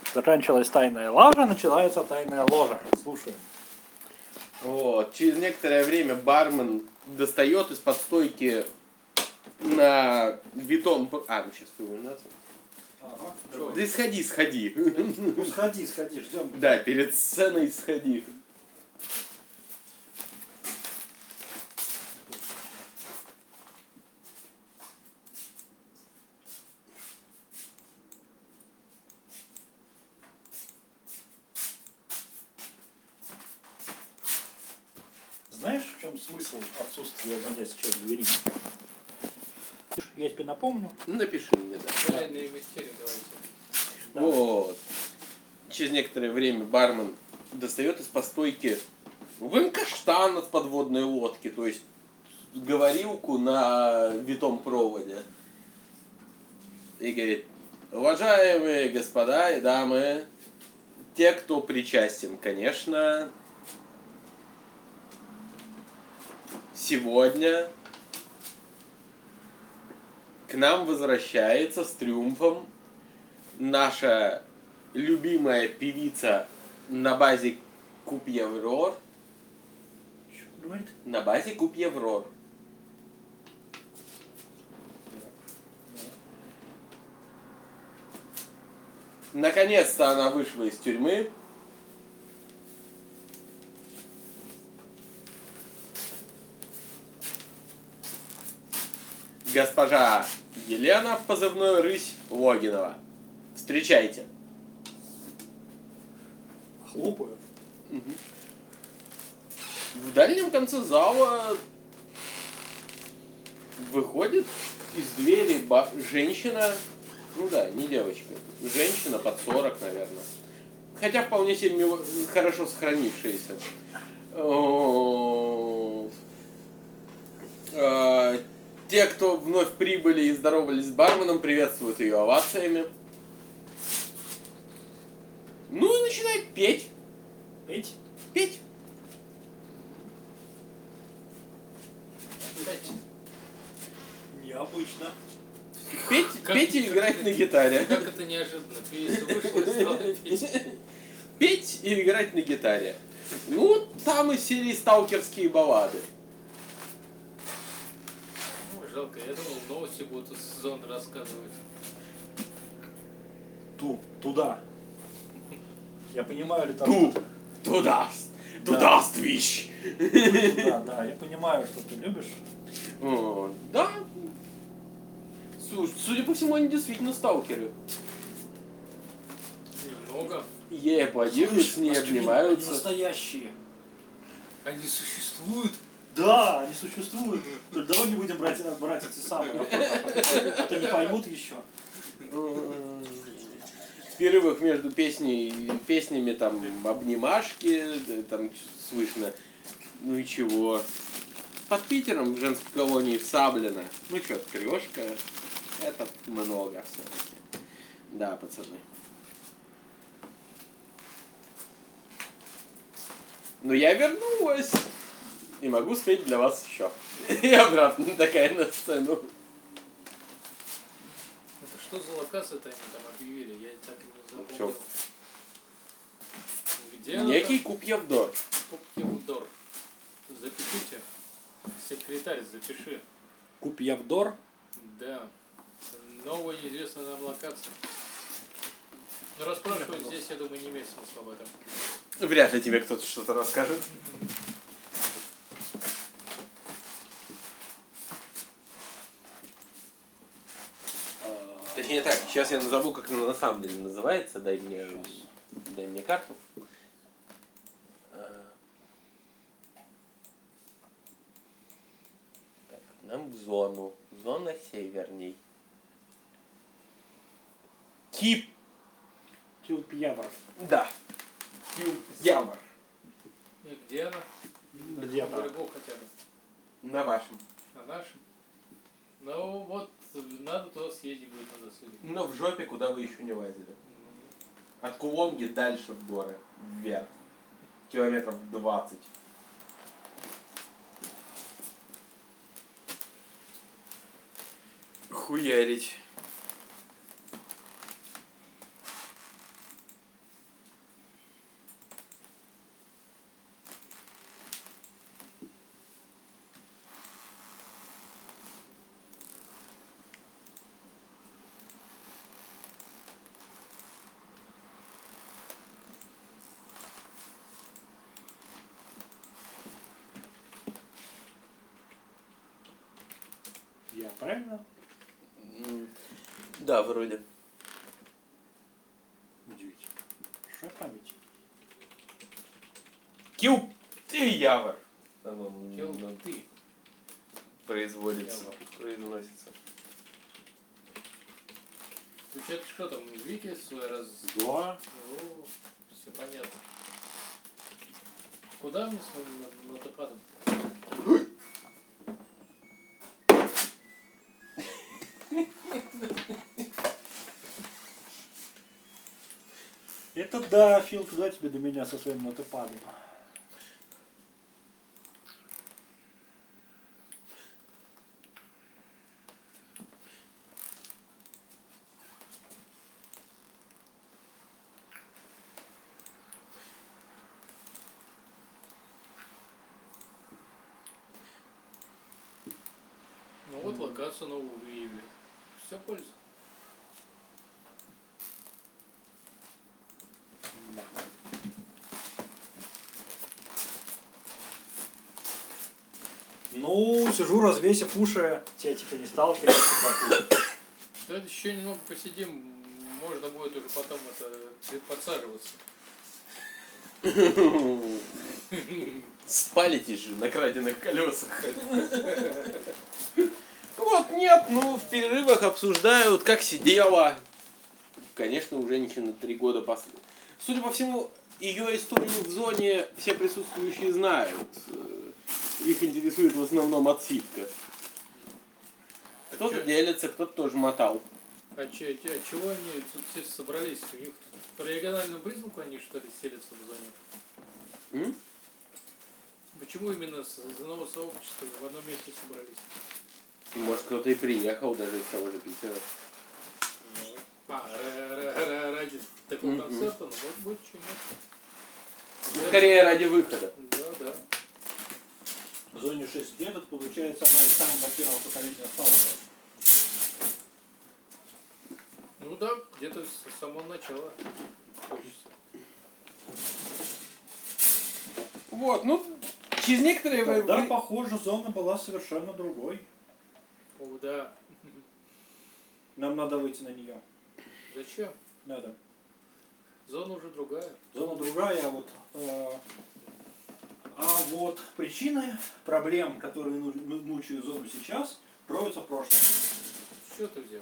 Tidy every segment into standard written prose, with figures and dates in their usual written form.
Заканчивалась тайная лажа, начинается тайная ложа. Слушай. Вот. Через некоторое время бармен достает из-под стойки на бетон... ну сейчас иллюминация. Ага. Да сходи. Ну сходи, ждем. Да, перед сценой сходи. Знаешь, в чем смысл отсутствия навесчивой двери? Я тебе напомню. Напиши мне, да. Реальные мистерии давайте. Да. Вот. Через некоторое время бармен достает из-под стойки каштан от подводной лодки, то есть говорилку на витом проводе. И говорит: уважаемые господа и дамы, те, кто причастен, конечно, сегодня к нам возвращается с триумфом наша любимая певица на базе Куб Еврор. Что говорит? На базе Куб Еврор. Наконец-то она вышла из тюрьмы. Госпожа Елена в позывной «Рысь» Логинова. Встречайте. Хлопаю. В дальнем конце зала выходит из двери женщина, ну да, не девочка, женщина под 40, наверное. Хотя вполне себе хорошо сохранившаяся. Те, кто вновь прибыли и здоровались с барменом, приветствуют ее овациями. Ну и начинает петь. Петь? Петь. Опять. Необычно. Петь и играть на гитаре. Как это неожиданно. Певица вышла и стала петь. Петь и играть на гитаре. Ну, там из серии сталкерские баллады. Ну, жалко, я думал, новости будут из зоны рассказывать. Туда. Я понимаю, ли там... Туда Да. твищ. Да, я понимаю, что ты любишь. Да. Судя по всему, они действительно сталкеры. Немного. Ей аплодируют, с ней Они обнимаются. настоящие. Они существуют. Да, они существуют. Только давай не будем брать эти самые. А то не поймут еще. В перерывах между песнями там обнимашки, там слышно, ну и чего. Под Питером в женской колонии в Саблино. Ну что, трешка, это много все-таки. Да, пацаны. Но я вернулась и могу спеть для вас еще. И обратно такая на сцену. Это что за локация-то они там объявили? Я так и не В запомнил. чем? Где она Некий там? Куб Евдор. Куб-Евдор. Запишите. Секретарь, запиши. Куб Евдор. Да. Новая неизвестная нам локация. Но расспрашивать здесь, я думаю, не имеет смысла об этом. Вряд ли тебе кто-то что-то расскажет. Точнее так, сейчас я назову, как она на самом деле называется. Дай мне карту. Так, нам в зону. Зона северней. Кип. Куб Евр. Да. Явор. И где она? Где На там? берегу хотя бы. На вашем. На нашем? Ну вот, надо туда съездить будет на досуге. Но в жопе, куда вы еще не лазили. От Кулонги дальше в горы. Вверх. Километров 20. Хуярить. правильно? Да, вроде. Удивительно. Что память? Килты-явр. Келты. Производится. Явр. Произносится. Ну что там, Вики свой раз... Да. Все понятно. Куда мы с моим мотопадом? Это да, Фил, куда тебе до меня со своим мотопадом? Ну вот локация нового выявили. Все польза. Ну, сижу, развесив уши, тебя типа не сталкиваюсь. Давайте еще немного посидим, можно будет уже потом это подсаживаться. Спалитесь же на краденных колесах. Вот, нет, ну, в перерывах обсуждают, как сидела. Конечно, у женщины 3 года после. Судя по всему, ее историю в зоне все присутствующие знают. Их интересует в основном отсидка. Кто-то чё? делится, кто-то тоже мотал. Чего они тут все собрались? У них по региональному признаку они что ли селятся в зоне? М? Почему именно из одного сообщества в одном месте собрались? Может, кто-то и приехал даже из того же Питера. Ради такого Мгм. концерта, ну может быть, что нет. Скорее ради выхода. Да. В зоне 6 лет, это получается она из самого первого поколения стала. Ну да, где-то с самого начала. Хочется. Вот, ну, через некоторое время... Да, похоже, зона была совершенно другой. О, да. Нам надо выйти на нее. Зачем? Надо. Зона уже другая. Зона другая, а вот причины проблем, которые мучают зону сейчас, кроются в прошлом. Что ты взял?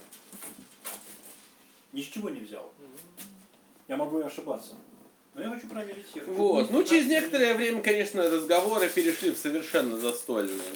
Ни с чего не взял. Я могу и ошибаться. Но я хочу проверить всех. Вот, ну, через некоторое время, конечно, разговоры перешли в совершенно застольные.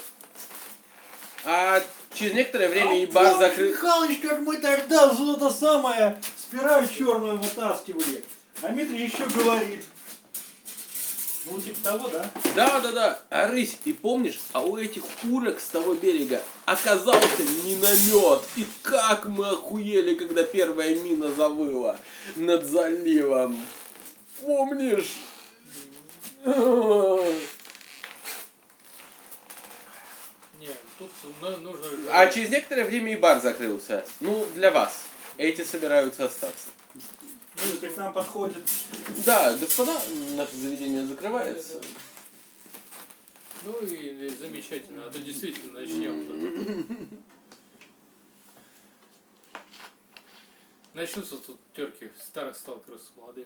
А через некоторое время и бар закрыл... Михалыч, как мы тогда что-то самое спираль черную вытаскивали. А Дмитрий еще говорит. Ну, типа того, да? Да. А рысь, и помнишь, а у этих курок с того берега оказался миномет. И как мы охуели, когда первая мина завыла над заливом. Помнишь? Нет, тут нужно... А через некоторое время и бар закрылся. Ну, для вас. Эти собираются остаться. Ну, если к нам подходит. Да, господа, наше заведение закрывается. Ну и замечательно, а то действительно начнем. Начнутся тут терки старых сталкеров с молодыми.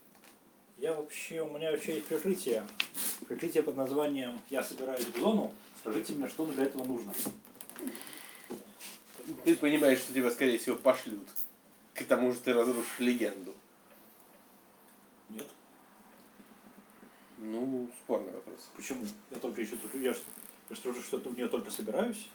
У меня вообще есть прикрытие. Прикрытие под названием «Я собираюсь в зону». Скажите мне, что для этого нужно. Ты понимаешь, что тебя, скорее всего, пошлют. К тому же ты разрушишь легенду. Нет. Ну, спорный вопрос. Почему? Я только еще тут. Я что-то в нее только собираюсь.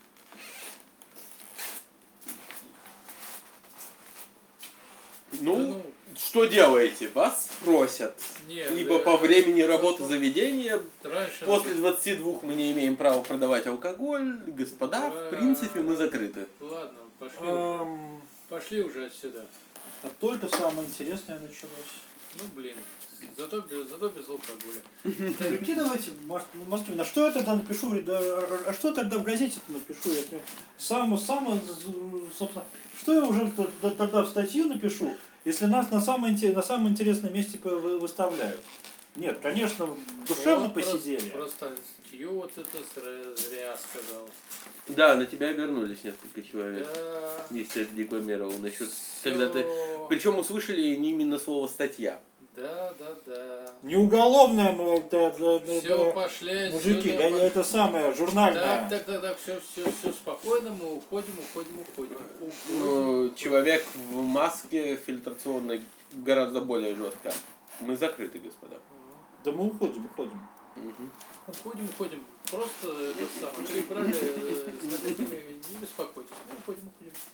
Ну, что делаете? Вас спросят. Нет, Либо по времени работы заведения. раньше После 22 мы не имеем права продавать алкоголь. Господа, в принципе, мы закрыты. Ладно, пошли уже отсюда. А только самое интересное началось. Ну блин, зато без алкоголя. Выкидывайте в Москве. На что я тогда напишу? А что тогда в газете-то напишу? Собственно, что я уже тогда в статью напишу, если нас на самом интересном месте выставляют? Нет, конечно, душевно Вот посидели. Просто статью вот это зря сказал. Да, на тебя обернулись несколько человек. Да. Если я декламировал насчет... Когда ты... Всё. Причем услышали не именно слово статья. Да, да, да. Не уголовное, но Все, пошли. мужики, сюда, это самое, журнальное. Так, все спокойно, мы уходим. Ну, человек в маске фильтрационной гораздо более жестко. Мы закрыты, господа. Да мы уходим. Мгм. Уходим. Просто это самое. Прибрали, смотрите, не беспокойтесь. Мы уходим.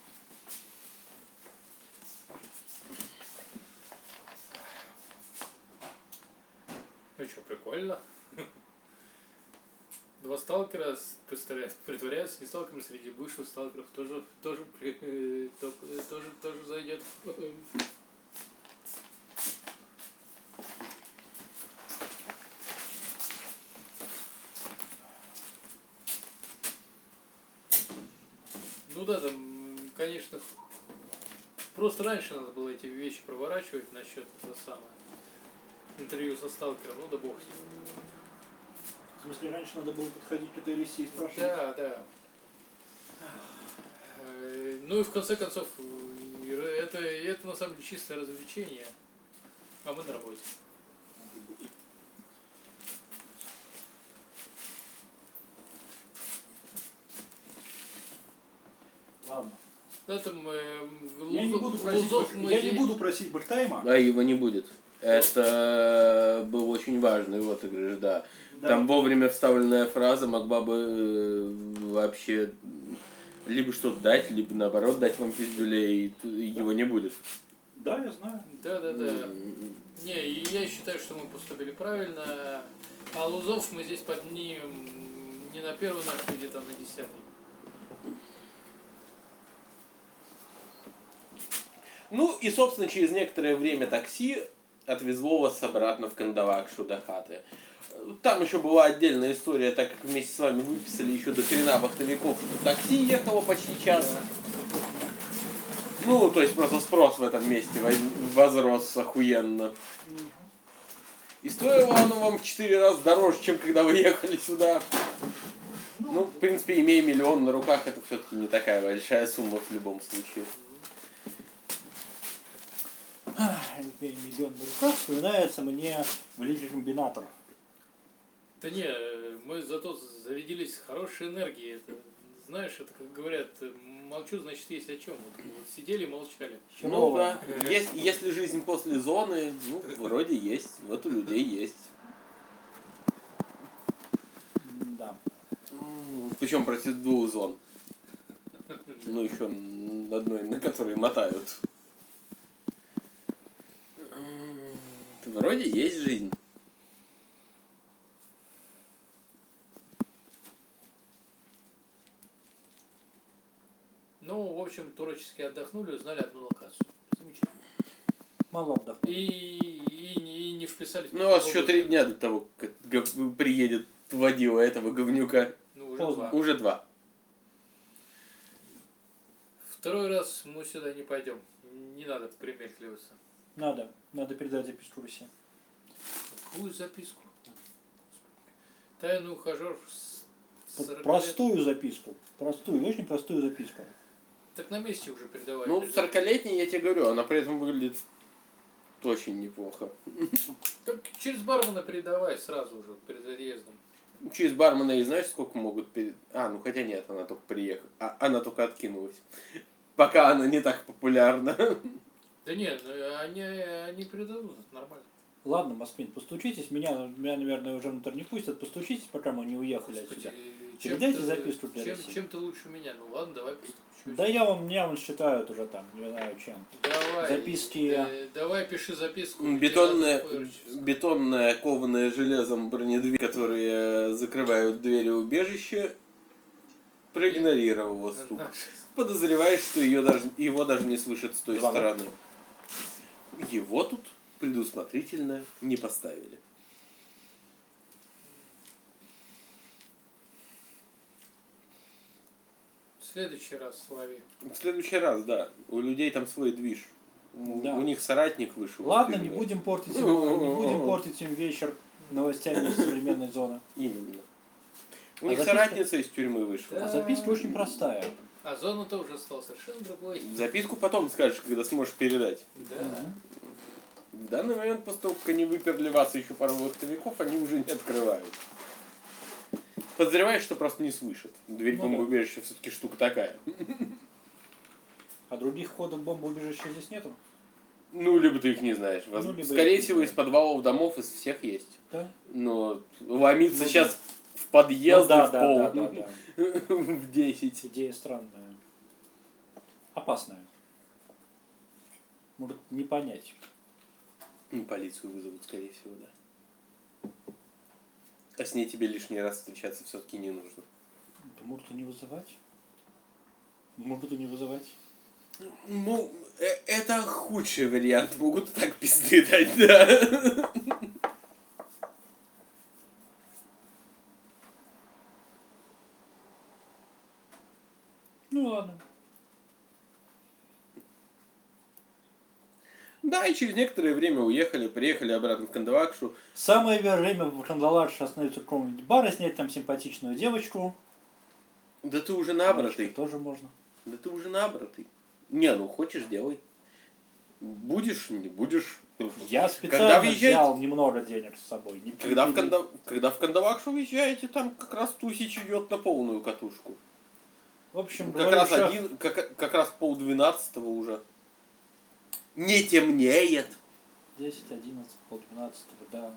Ну что, прикольно. Два сталкера притворяются не сталкерами среди бывших сталкеров. Тоже зайдет. Ну да, там, конечно, просто раньше надо было эти вещи проворачивать насчет этого самого интервью со сталкером, ну да бог с ним. В смысле, раньше надо было подходить к этой лисе и спрашивать. Да. Ну и в конце концов, это на самом деле чистое развлечение, а мы на работе. Ладно. Да, там, Я не буду просить бэктайма. А его не будет. Это был очень важный отыгрыш, да. Да. Там вовремя вставленная фраза могла бы вообще либо что-то дать, либо наоборот дать вам пиздюлей, и его не будет. Да, я знаю. Да. Не, и я считаю, что мы поступили правильно, а лузов мы здесь поднимем не на первый наш, а где-то на 10-й. Ну и, собственно, через некоторое время такси отвезло вас обратно в Кандалакшу до хаты. Там еще была отдельная история, так как вместе с вами выписали еще до хрена вахтовиков. Такси ехало почти час. Ну, то есть просто спрос в этом месте возрос охуенно. И стоило оно вам в 4 раза дороже, чем когда вы ехали сюда. Ну, в принципе, имея миллион на руках, это все-таки не такая большая сумма в любом случае. Миллион на руках вспоминается мне великий комбинатор. Да не, мы зато зарядились хорошей энергией. Это, знаешь, это как говорят, молчу, значит есть о чем. Вот сидели и молчали. Ну да, если жизнь после зоны, ну, вроде есть, вот у людей есть. Да. Причем против 2 зон. Ну, еще одной, на которой мотают. Вроде есть жизнь. Ну, в общем, творчески отдохнули, узнали одну локацию. Замечательно. Мало отдохнул. И не вписались. Ну, у вас еще 3 дня до того, как приедет водила этого говнюка. Ну, уже Поздно. 2. Уже 2. Второй раз мы сюда не пойдем. Не надо примеркливаться. Надо передать записку Руси. Какую записку? Тайный ухажер с 40 лет. Простую записку. Очень простую записку. Так на месте уже передавай. Ну, 40-летний, я тебе говорю, она при этом выглядит очень неплохо. Так через бармена передавай сразу уже перед отъездом. Через бармена и знаешь, сколько могут ну хотя нет, она только приехала. Она только откинулась. Пока она не так популярна. Да нет, они передадут, это нормально. Ладно, Москвин, постучитесь. Меня, наверное, уже внутрь не пустят. Постучитесь, пока мы не уехали отсюда. Передайте записку для России. Чем ты лучше меня? Ну ладно, давай постучусь. Да меня вон считают уже там, не знаю чем. Давай. Записки. Давай пиши записку. Бетонная, кованая железом бронедверь, которые закрывают двери убежища, проигнорировала стук. Подозреваешь, что его даже не слышат с той стороны. Его тут предусмотрительно не поставили. В следующий раз лови. В следующий раз, да. У людей там свой движ. Да. У них соратник вышел. Ладно, не будем портить им вечер новостями из современной зоны. Именно. У них записка- соратница из тюрьмы вышла. А записка очень простая. А зона-то уже стала совершенно другой. Записку потом скажешь, когда сможешь передать. Да. В данный момент, после того, как они выперли вас и еще пару вахтовиков, они уже не открывают. Подозреваешь, что просто не слышат. Дверь Ну бомбоубежища все-таки штука такая. А других входов бомбоубежища здесь нету? Ну, либо ты их не знаешь. Ну, либо Скорее их не всего, из знаю. подвалов домов из всех есть. Да? Но ломиться Ну, сейчас в Ну, подъезд да, в да, пол да, да, да. в 10. Идея странная. Опасная. Может не понять. Ну, полицию вызовут, скорее всего, да. А с ней тебе лишний раз встречаться все-таки не нужно. Да могут и не вызывать. Могут и не вызывать. Ну, это худший вариант. Могут так пизды дать, да. Ну ладно. Да, и через некоторое время уехали, приехали обратно в Кандалакшу. Самое время в Кандалакше остановиться в каком-нибудь баре, снять там симпатичную девочку. Да ты уже Мальчика набратый. тоже можно. Да ты уже набратый. Не, ну хочешь, делай. Будешь, не будешь. Я Когда специально въезжаете? взял немного денег с собой. Не Когда перебили. когда в Кандалакшу уезжаете, там как раз тусич идет на полную катушку. В общем, Как говорю, раз шеф, как раз 11:30 уже. Не темнеет. 10, 11, полдвенадцатого, да.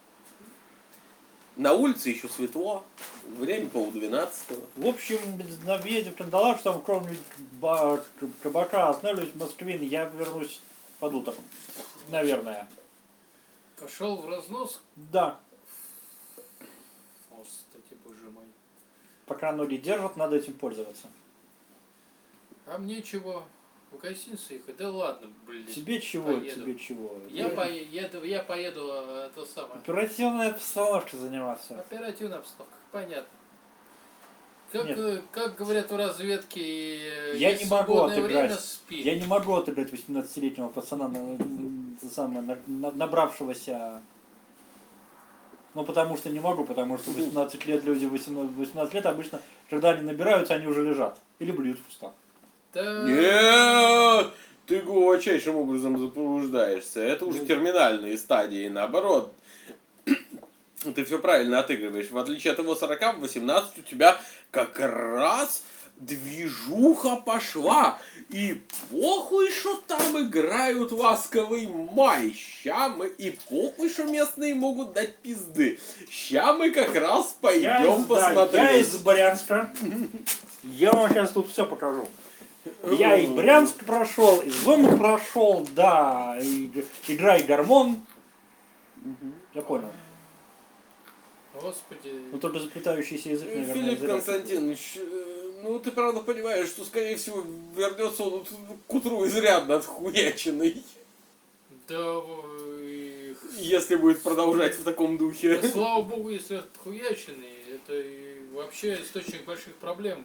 На улице еще светло. Время 11:30. В общем, на въезде в Кандалакшу, там кроме кабака остановились в Москве, я вернусь под утро. Наверное. Пошел в разнос. Да. Господи, боже мой. Пока ноги держат, надо этим пользоваться. А мне чего? В гостиницу ехать? Да ладно, блин. Тебе чего, Поеду. тебе чего? Я поеду то самое. Оперативной обстановкой заниматься. Оперативная обстановка, понятно. Как, Нет. как говорят в разведке, Я есть не могу свободное отыграть. время, спи. Я не могу отыграть 18-летнего пацана, набравшегося. Ну, потому что не могу, потому что 18 лет люди 18 лет обычно, когда они набираются, они уже лежат. Или блюют в кустах. Да, Нет! Ты глубочайшим образом заблуждаешься. Это уже терминальные стадии, наоборот. Ты все правильно отыгрываешь. В отличие от его 40, в 18 у тебя как раз движуха пошла. И похуй, что там играют ласковый май. Ща мы и похуй, что местные могут дать пизды. Ща мы как раз пойдем Я посмотреть. из Брянска. Я вам сейчас тут все покажу. Я и Брянск прошел, и Зум прошел, да, и играй гормон. Я понял. Господи. Ну только заплетающийся язык, наверное, Филипп зря. Константинович, ну ты правда понимаешь, что скорее всего вернется он к утру изрядно отхуяченный, Да, если будет продолжать в таком духе. да, слава богу, если отхуяченный, это и вообще источник больших проблем.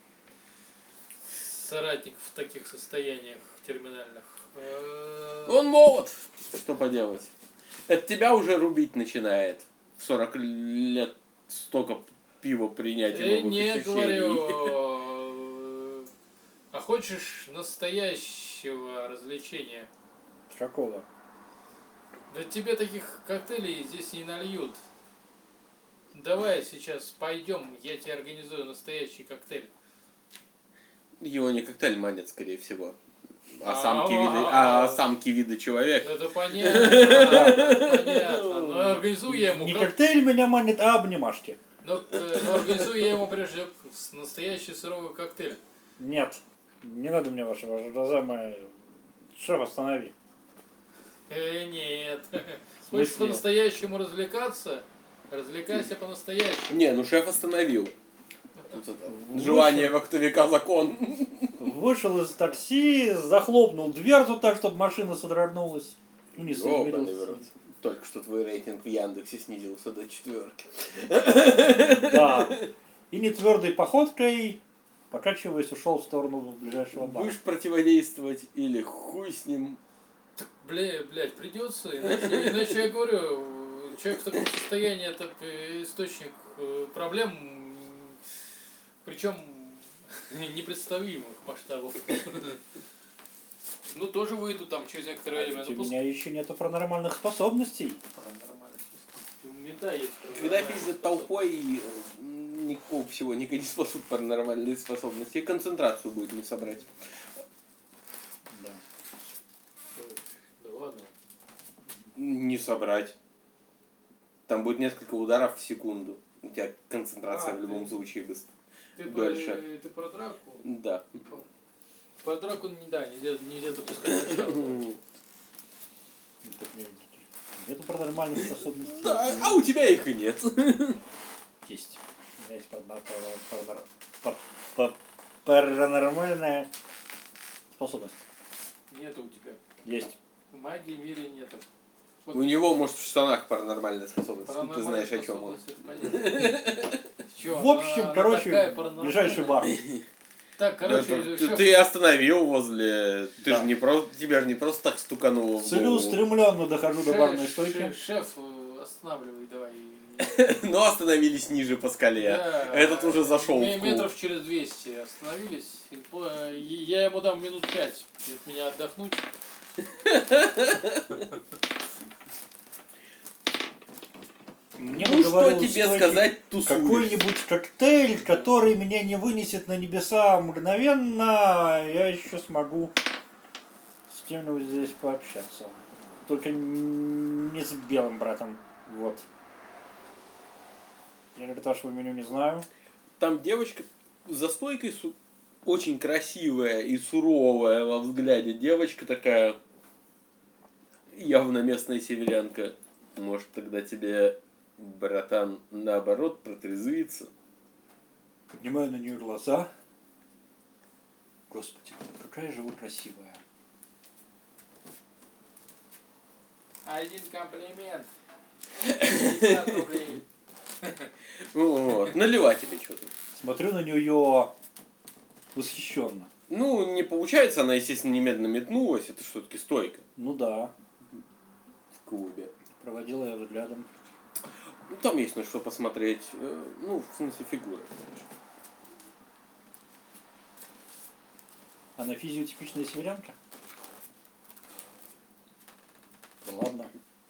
Соратник в таких состояниях терминальных. Он молод, что поделать. Это тебя уже рубить начинает. В 40 лет столько пива принять и новых Не ощущений. говорю. А хочешь настоящего развлечения? Какого? Да тебе таких коктейлей здесь не нальют. Давай сейчас пойдем, я тебе организую настоящий коктейль. Его не коктейль манят, скорее всего. А самки вида человека. Это понятно. Но организую я ему. Не коктейль меня манит, а обнимашки. Но организую я ему прежде настоящий суровый коктейль. Нет, не надо мне вашего уважаемый шеф, останови. Нет. В Хочешь смысле? по-настоящему развлекаться? Развлекайся по-настоящему. Не, ну шеф остановил. Тут это, желание вахтовика закон. Вышел из такси, захлопнул дверцу так, чтобы машина содрогнулась. Ну, не Ёбаный в содрогнулась. рот. Только что твой рейтинг в Яндексе снизился до 4. Да. И не твердой походкой, покачиваясь, ушел в сторону ближайшего бара. Будешь противодействовать или хуй с ним. Блядь, придется, иначе я говорю, человек в таком состоянии это источник проблем Причем непредставимых масштабов. Ну, тоже выйду там через некоторое время. У меня еще нету паранормальных способностей. У меня есть. Когда пиздят толпой, никакого всего, никакие не способ паранормальные способности. И концентрацию будет не собрать. Да. Да ладно. Не собрать. Там будет несколько ударов в секунду. У тебя концентрация в любом случае быстрее. Дольше. Ты про драку? Да. Про драку, да, нельзя допускать начало. Нету паранормальных способностей. Да, а у тебя их и нет. Есть. У меня есть паранормальная способность. Нету у тебя. Есть. В магии мире нету. Вот У него, может, в штанах паранормальная способность. Ты паранормальная знаешь, о чем он. способность, это понятно. Чё, В общем, она короче, такая паранормальная? ближайший бар. Так, короче, Ты, шеф, ты остановил возле... Ты Да. же не просто... Тебя же не просто так стукануло в голову. Целеустремленно дохожу до барной стойки. шеф, останавливай давай. Но остановились ниже по скале. Да, Этот уже зашел в клуб. метров через 200 остановились. Я ему дам минут 5. От меня отдохнуть. Мне Ну бы что говорил тебе стойки, сказать, тусуешь. какой-нибудь коктейль, который меня не вынесет на небеса мгновенно, я еще смогу с кем-нибудь здесь пообщаться. Только не с белым братом. Вот. Я говорит, вашего меню не знаю. Там девочка за стойкой очень красивая и суровая во взгляде. Девочка такая, явно местная северянка. Может, тогда тебе, братан, наоборот, протрезвиться? Поднимаю на нее глаза. Господи, какая же вы красивая. Один комплимент. 50 рублей. Вот, наливай тебе что-то. Смотрю на нее восхищенно. Ну, не получается, она, естественно, немедленно метнулась. Это все-таки стойка Ну да, в клубе. проводила я взглядом. Ну, там есть на что посмотреть. Ну, в смысле, фигуры. Она физиотипичная северянка? Да ладно.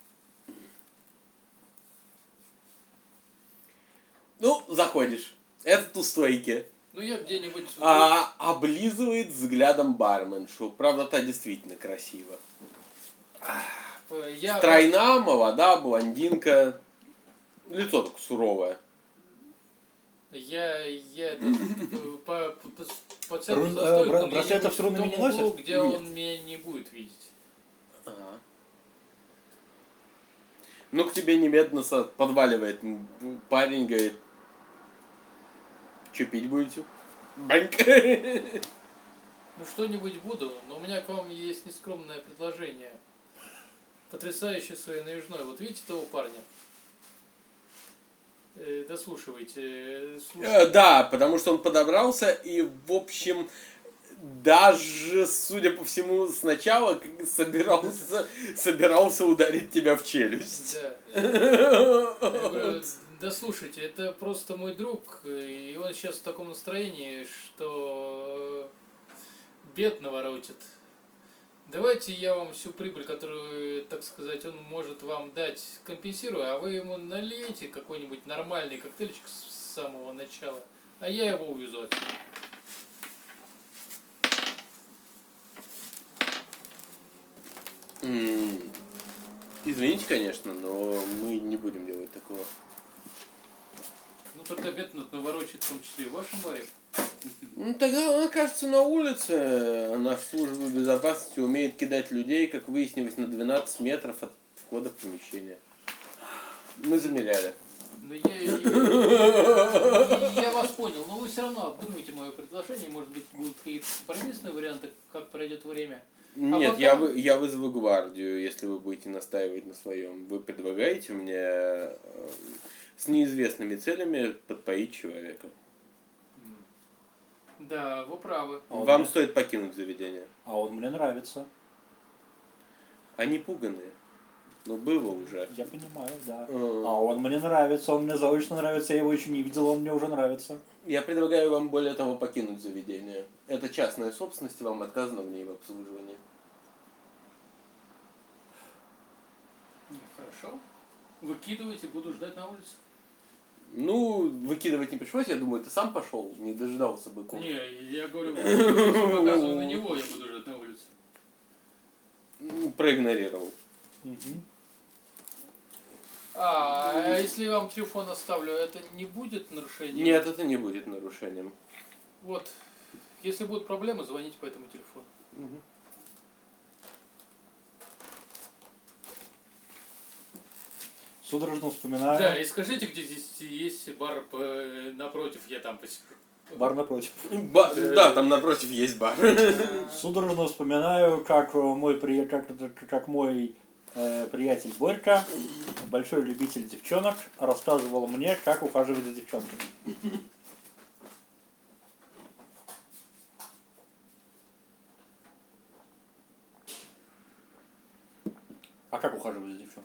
Ну, заходишь. Этот у стойки. Ну я где-нибудь... Облизывает взглядом барменшу. Правда, та действительно красива. Я... Стройна, молода, блондинка. Лицо так суровое. Я по центру за стойку браслетов с рунами не носят? где он меня не будет видеть. Ага. Ну, к тебе немедленно подваливает парень, говорит, что пить будете? Баньк. Ну что-нибудь буду, но у меня к вам есть нескромное предложение. Потрясающее своей новизной. Вот видите того парня? Дослушивайте. Да, потому что он подобрался и, в общем, даже, судя по всему, сначала собирался ударить тебя в челюсть. Да. Я говорю, да слушайте, это просто мой друг, и он сейчас в таком настроении, что бед наворотит. Давайте я вам всю прибыль, которую, так сказать, он может вам дать, компенсирую, а вы ему налейте какой-нибудь нормальный коктейльчик с самого начала, а я его увезу отсюда. Извините, конечно, но мы не будем делать такого. Ну тогда бед наворочит в том числе и в вашем баре. Ну, тогда она окажется на улице. Наша служба безопасности умеет кидать людей, как выяснилось, на 12 метров от входа в помещение. Мы замеряли. Да я вас понял, но вы все равно обдумайте мое предложение, может быть, будут какие-то компромиссные варианты, как пройдет время. Нет, потом- я вызову гвардию, если вы будете настаивать на своем. Вы предлагаете мне с неизвестными целями подпоить человека. Да, вы правы. Вам стоит покинуть заведение. А он мне нравится. Они пуганые. Ну, было уже. Я понимаю, да. М. А он мне нравится, он мне заочно нравится, я его еще не видел, он мне уже нравится. Я предлагаю вам, более того, покинуть заведение. Это частная собственность, и вам отказано в ней в обслуживании. Хорошо. Выкидывайте, буду ждать на улице. Ну, выкидывать не пришлось, я думаю, ты сам пошел, не дожидался быков. Не, я говорю, показываю на него, я буду ждать на улице. Проигнорировал. Мгм. А если я вам телефон оставлю, это не будет нарушением? Нет, это не будет нарушением. Вот. Если будут проблемы, звоните по этому телефону. Мгм. Судорожно вспоминаю. Да, и скажите, где здесь есть бар напротив, я там посижу. Бар напротив. Да, там напротив есть бар. Судорожно вспоминаю, как мой приятель Борька, большой любитель девчонок, рассказывал мне, как ухаживать за девчонками. А как ухаживать за девчонками?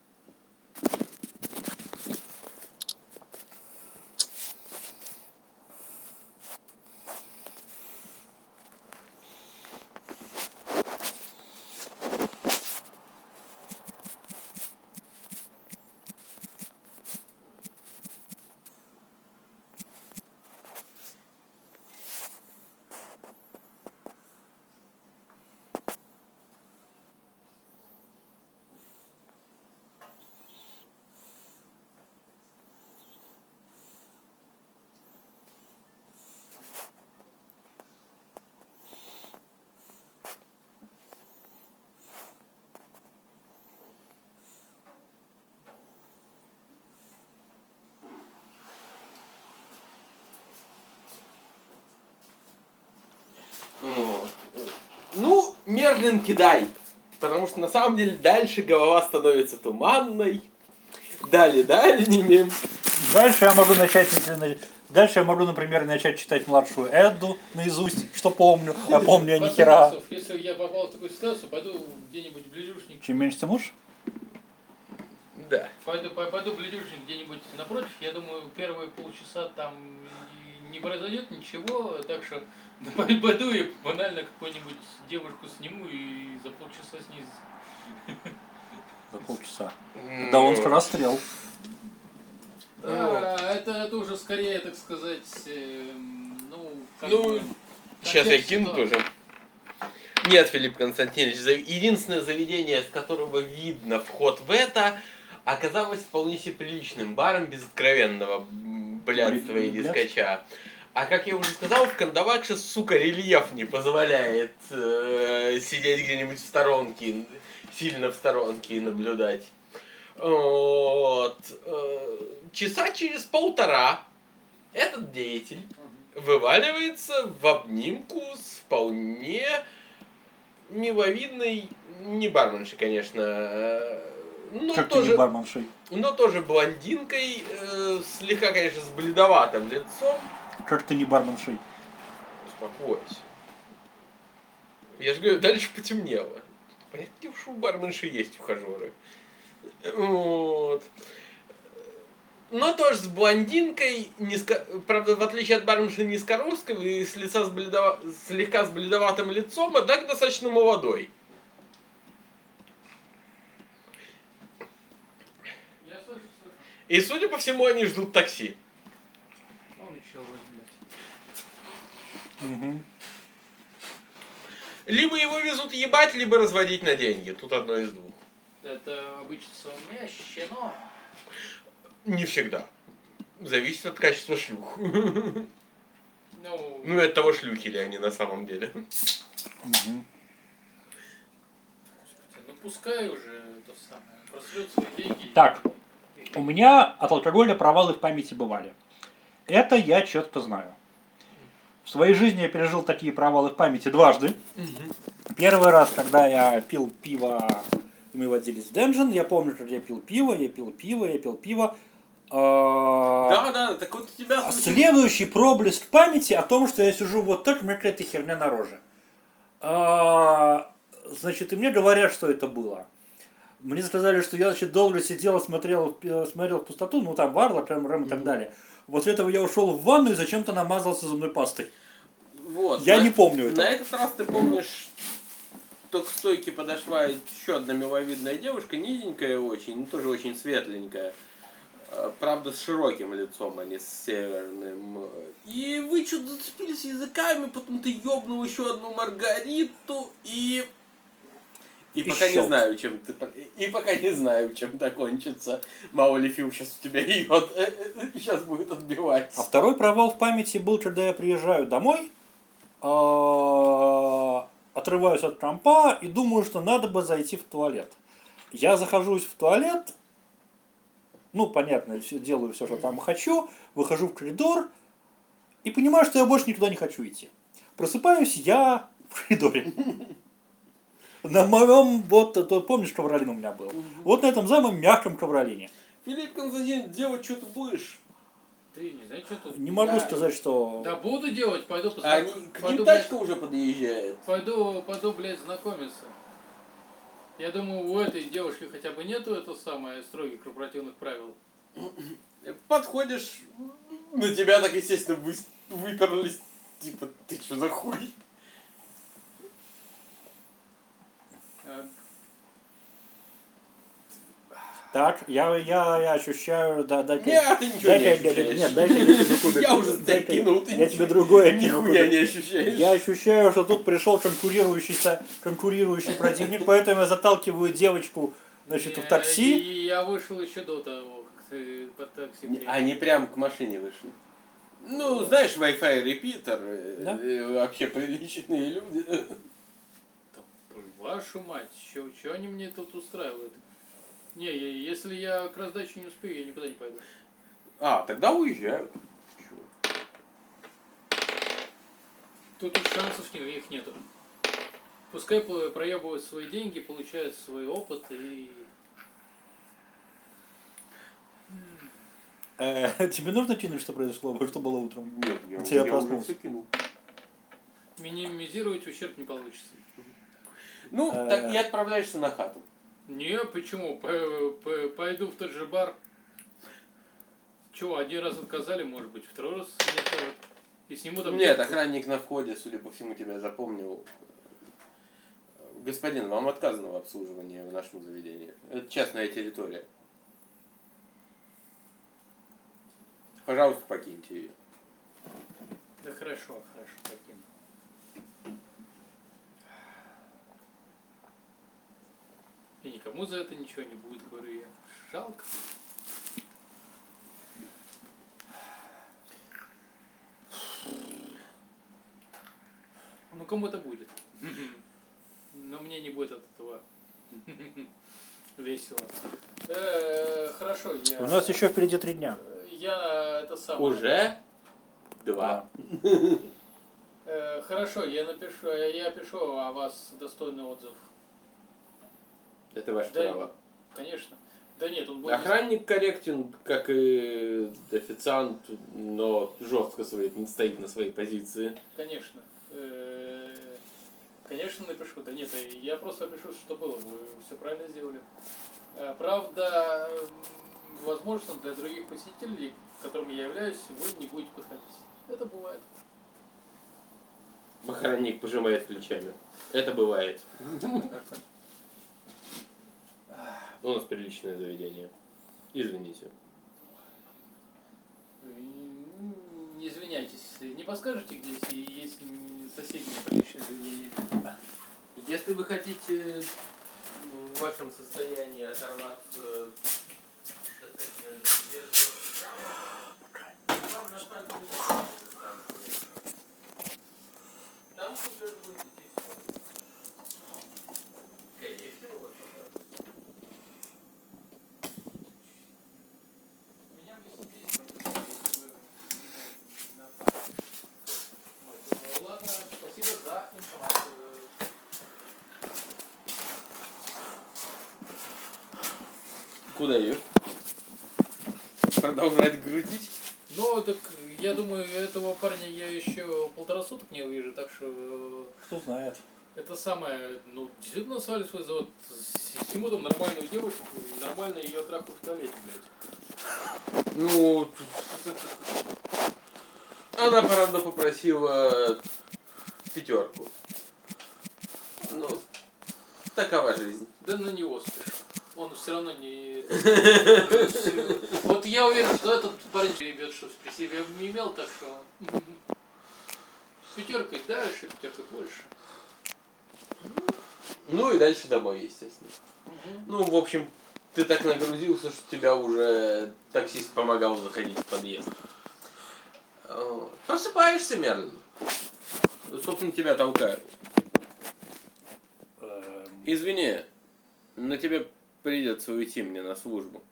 Вот. Ну, Мерлин, кидай. Потому что на самом деле дальше голова становится туманной. Дальними. Дальше я могу, например, начать читать младшую Эдду наизусть, что помню, а помню я ни хера. Если я попал в такую ситуацию, пойду где-нибудь в ближушник. Чем меньше, тем лучше. Да. Пойду в ближушник где-нибудь напротив. Я думаю, первые полчаса там не произойдет ничего, так что пойду и банально какую-нибудь девушку сниму и за полчаса с ней. За полчаса. Да он расстрел. Это уже скорее, так сказать, Ну, бы, сейчас я контекст кину ситуации. тоже. Нет, Филипп Константинович, единственное заведение, с которого видно вход в это, оказалось вполне себе приличным баром без откровенного блядства и дискача. А как я уже сказал, в Кандавакше, сука, рельеф не позволяет сидеть где-нибудь в сторонке, сильно в сторонке и наблюдать. Вот. Часа через полтора этот деятель вываливается в обнимку с вполне миловидной, не барменшей, конечно, но Как ты не тоже, барменшей? но тоже блондинкой, слегка, конечно, с бледоватым лицом. Как ты не барменшей? Успокойся. Я же говорю, дальше потемнело. Понятно, что у барменши есть ухажеры. Вот. Но тоже с блондинкой, правда, в отличие от барменши низкорусского и с лица слегка с бледоватым лицом, а так достаточно молодой. Я слышу. И, судя по всему, они ждут такси. Он еще блядь. Угу. Либо его везут ебать, либо разводить на деньги. Тут одно из двух. Это обычно совмещено. Не всегда. Зависит от качества шлюх. Ну, Ну и от того, шлюхи ли они на самом деле. Угу. ну пускай уже то самое. Просрет свои деньги. Так, у меня от алкоголя провалы в памяти бывали. Это я четко знаю. В своей жизни я пережил такие провалы в памяти дважды. Первый раз, когда я пил пиво, и мы водились в Денжен, я помню, как я пил пиво. Да, так вот у тебя... Следующий проблеск памяти о том, что я сижу вот так, у меня какая-то херня на роже. Значит, и мне говорят, что это было. Мне сказали, что я, значит, долго сидел, смотрел в пустоту, ну там Варлок, Рэм и так далее. После этого я ушел в ванну и зачем-то намазался зубной пастой. Вот. Я не помню На этого. этот раз ты помнишь, что к стойке подошла еще одна миловидная девушка, низенькая очень, но тоже очень светленькая. Правда, с широким лицом, а не с северным. И вы что-то зацепились языками, потом ты ёбнул еще одну Маргариту и... И пока не щелк. знаю, чем ты... И пока не знаю, чем это кончится. Мало ли Фил сейчас у тебя идет. Сейчас будет отбивать. А второй провал в памяти был, когда я приезжаю домой, отрываюсь от компа и думаю, что надо бы зайти в туалет. Я захожусь в туалет, ну, понятно, делаю все, что там хочу, выхожу в коридор и понимаю, что я больше никуда не хочу идти. Просыпаюсь я в коридоре. На моем, вот, помнишь, ковролин у меня был? Вот на этом самом мягком ковролине. Филипп Константин, делать что ты будешь? Ты не знаешь, что тут? Не могу Да. сказать, что... Да буду делать, пойду А посмотрю. к ним тачка уже подъезжает. Пойду, блядь, знакомиться. Я думаю, у этой девушки хотя бы нету это самое строгих корпоративных правил. Подходишь, на тебя так, естественно, выперлись. Типа, ты что за хуй? А, Так, я ощущаю, да, дай-ка... Нет, ты ничего не ощущаешь. Нет, дай-ка я тебе секунду. Я уже Дай-ка кинул, ты я тебе другое кину. нихуя не ощущаешь. Я ощущаю, что тут пришел конкурирующий противник, поэтому я заталкиваю девочку, значит, в такси. И я вышел еще до того, как ты под такси приехал. Они прям к машине вышли. Ну, знаешь, Wi-Fi репитер, Да? вообще приличные люди. Да, вашу мать, что они мне тут устраивают? Не, если я к раздаче не успею, я никуда не пойду. А, тогда уезжают. Чего? Тут уж шансов никаких нету. Пускай проебывают свои деньги, получают свой опыт и... Тебе нужно кинуть, что произошло, что было утром? Нет, Я уже проснулся. всё кинул. Минимизировать ущерб не получится. Ну, так и отправляешься на хату. Не, почему? Пойду в тот же бар. Чего, один раз отказали, может быть, второй раз не отказали. И сниму там... Нет, охранник на входе, судя по всему, тебя запомнил. Господин, вам отказано в обслуживании в нашем заведении. Это частная территория. Пожалуйста, покиньте ее. Да хорошо, покину. И никому за это ничего не будет, говорю я. Жалко. Ну кому-то будет. Но мне не будет от этого весело. Хорошо, У нас еще впереди 3 дня. Я это самое. Уже? 2. Хорошо, я пишу о вас достойный отзыв. Это ваше Да, право. Конечно. Да нет, он будет... Охранник корректен, как и официант, но жестко стоит на своей позиции. Конечно. Конечно, напишу. Да нет, я просто напишу, что было. Вы все правильно сделали. Правда, возможно, для других посетителей, которым я являюсь, вы не будете подходить. Это бывает. Охранник пожимает плечами. Это бывает. У нас приличное заведение. Извините. Не извиняйтесь. Не подскажете, где есть соседнее приличное заведение? Если вы хотите в вашем состоянии оторваться... Там супер будет идти все. Конечно, Меня здесь ладно, спасибо за информацию. Куда ее? Продолжать грудить? Ну, так я думаю, этого парня я еще 1,5 суток не увижу, так что... Кто знает. Это самое, ну, действительно назвали свой завод. Сниму там нормальную девушку, нормально ее траху в туалете, блядь. Ну, она, правда, попросила 5. Ну, такова жизнь. Да на него спешу. Он все равно не... Вот я уверен, что этот парень ребят, что при себе не имел, так что... С 5 дальше, 5 больше. Ну и дальше домой, естественно. Ну, в общем, ты так нагрузился, что тебя уже таксист помогал заходить в подъезд. Просыпаешься медленно. Собственно, тебя толкают. Извини, но тебе придется уйти мне на службу.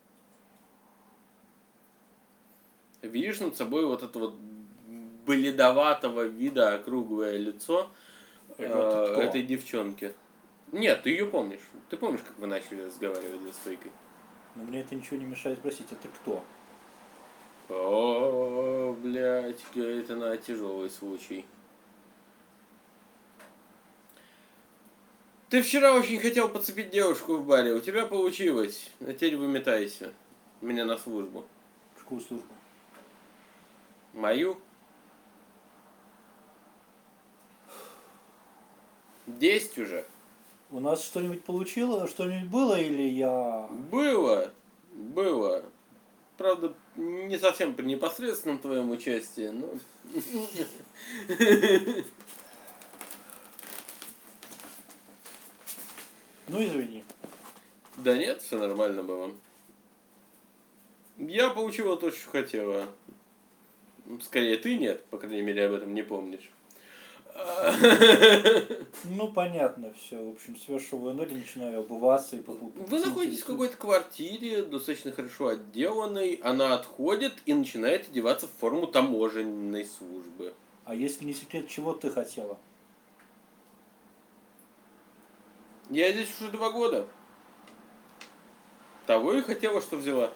Видишь над собой вот это вот бледоватого вида округлое лицо этой девчонки? Нет, ты ее помнишь. Ты помнишь, как вы начали разговаривать за стойкой? Но мне это ничего не мешает спросить, а ты кто? О, блядь, это на тяжелый случай. Ты вчера очень хотел подцепить девушку в баре, у тебя получилось. А теперь выметайся. Меня на службу. Какую службу? Мою? 10 уже. У нас что-нибудь получилось, что-нибудь было или я... Было. Правда, не совсем при непосредственном твоем участии, но... Ну извини. Да нет, все нормально было. Я получила то, что хотела. Скорее, ты нет, по крайней мере, об этом не помнишь. Ну понятно все. В общем, с вашего ноги начинаю обуваться и Вы находитесь в какой-то квартире, достаточно хорошо отделанной. Она отходит и начинает одеваться в форму таможенной службы. А если не секрет, чего ты хотела? Я здесь уже 2 года. Того и хотела, что взяла.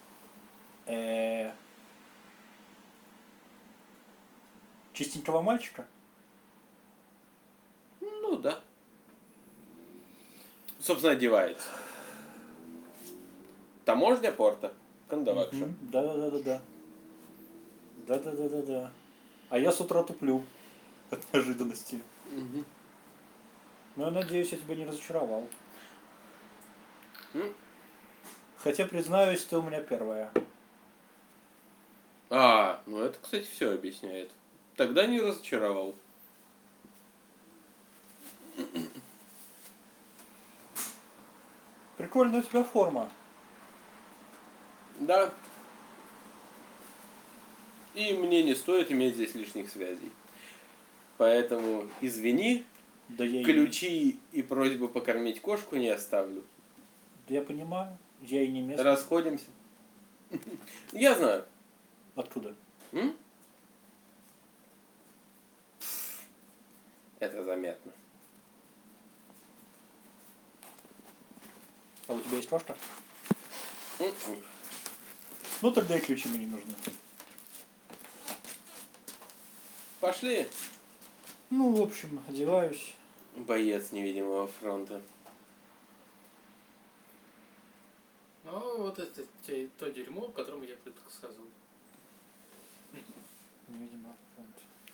Чистенького мальчика? Ну да. Собственно, одевается. Таможня порта. Кандавакша. Да. Да. А я с утра туплю от неожиданности. Но я надеюсь, я тебя не разочаровал. Хотя, признаюсь, ты у меня первая. Ну это, кстати, все объясняет. Тогда не разочаровал. Прикольная у тебя форма. Да. И мне не стоит иметь здесь лишних связей. Поэтому извини, Да я ключи и просьбу покормить кошку не оставлю. Я понимаю, я и не местный. Расходимся. Я знаю. Откуда? Это заметно. А у тебя есть кошка? М-м. Ну тогда и ключи мне не нужны. Пошли. Ну, в общем, одеваюсь. Боец невидимого фронта. Ну, вот это то дерьмо, о котором я предсказывал. Видимо, вот.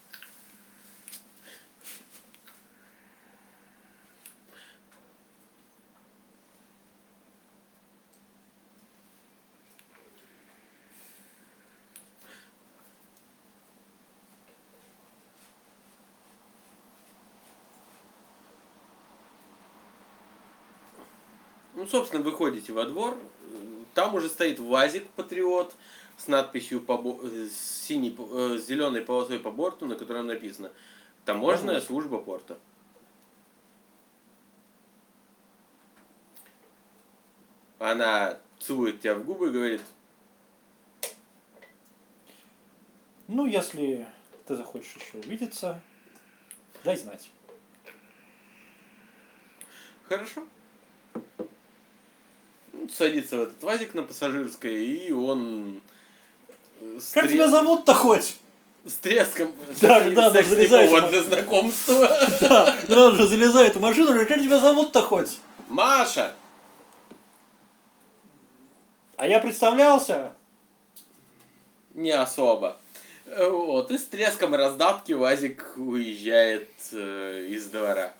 Ну, собственно, выходите во двор. Там уже стоит УАЗик Патриот с надписью с зеленой полосой по борту, на котором написано «Таможенная служба порта». Она целует тебя в губы и говорит: Ну, если ты захочешь еще увидеться, дай знать. хорошо. Садится в этот УАЗик на пассажирское, и он... Как тебя зовут-то хоть? С треском. Да, да, Секс не залезаешь повод в для знакомства. Да, ну он же залезает в машину, говорит, как тебя зовут-то хоть? Маша! А я представлялся. Не особо. Вот, и с треском раздатки УАЗик уезжает из двора.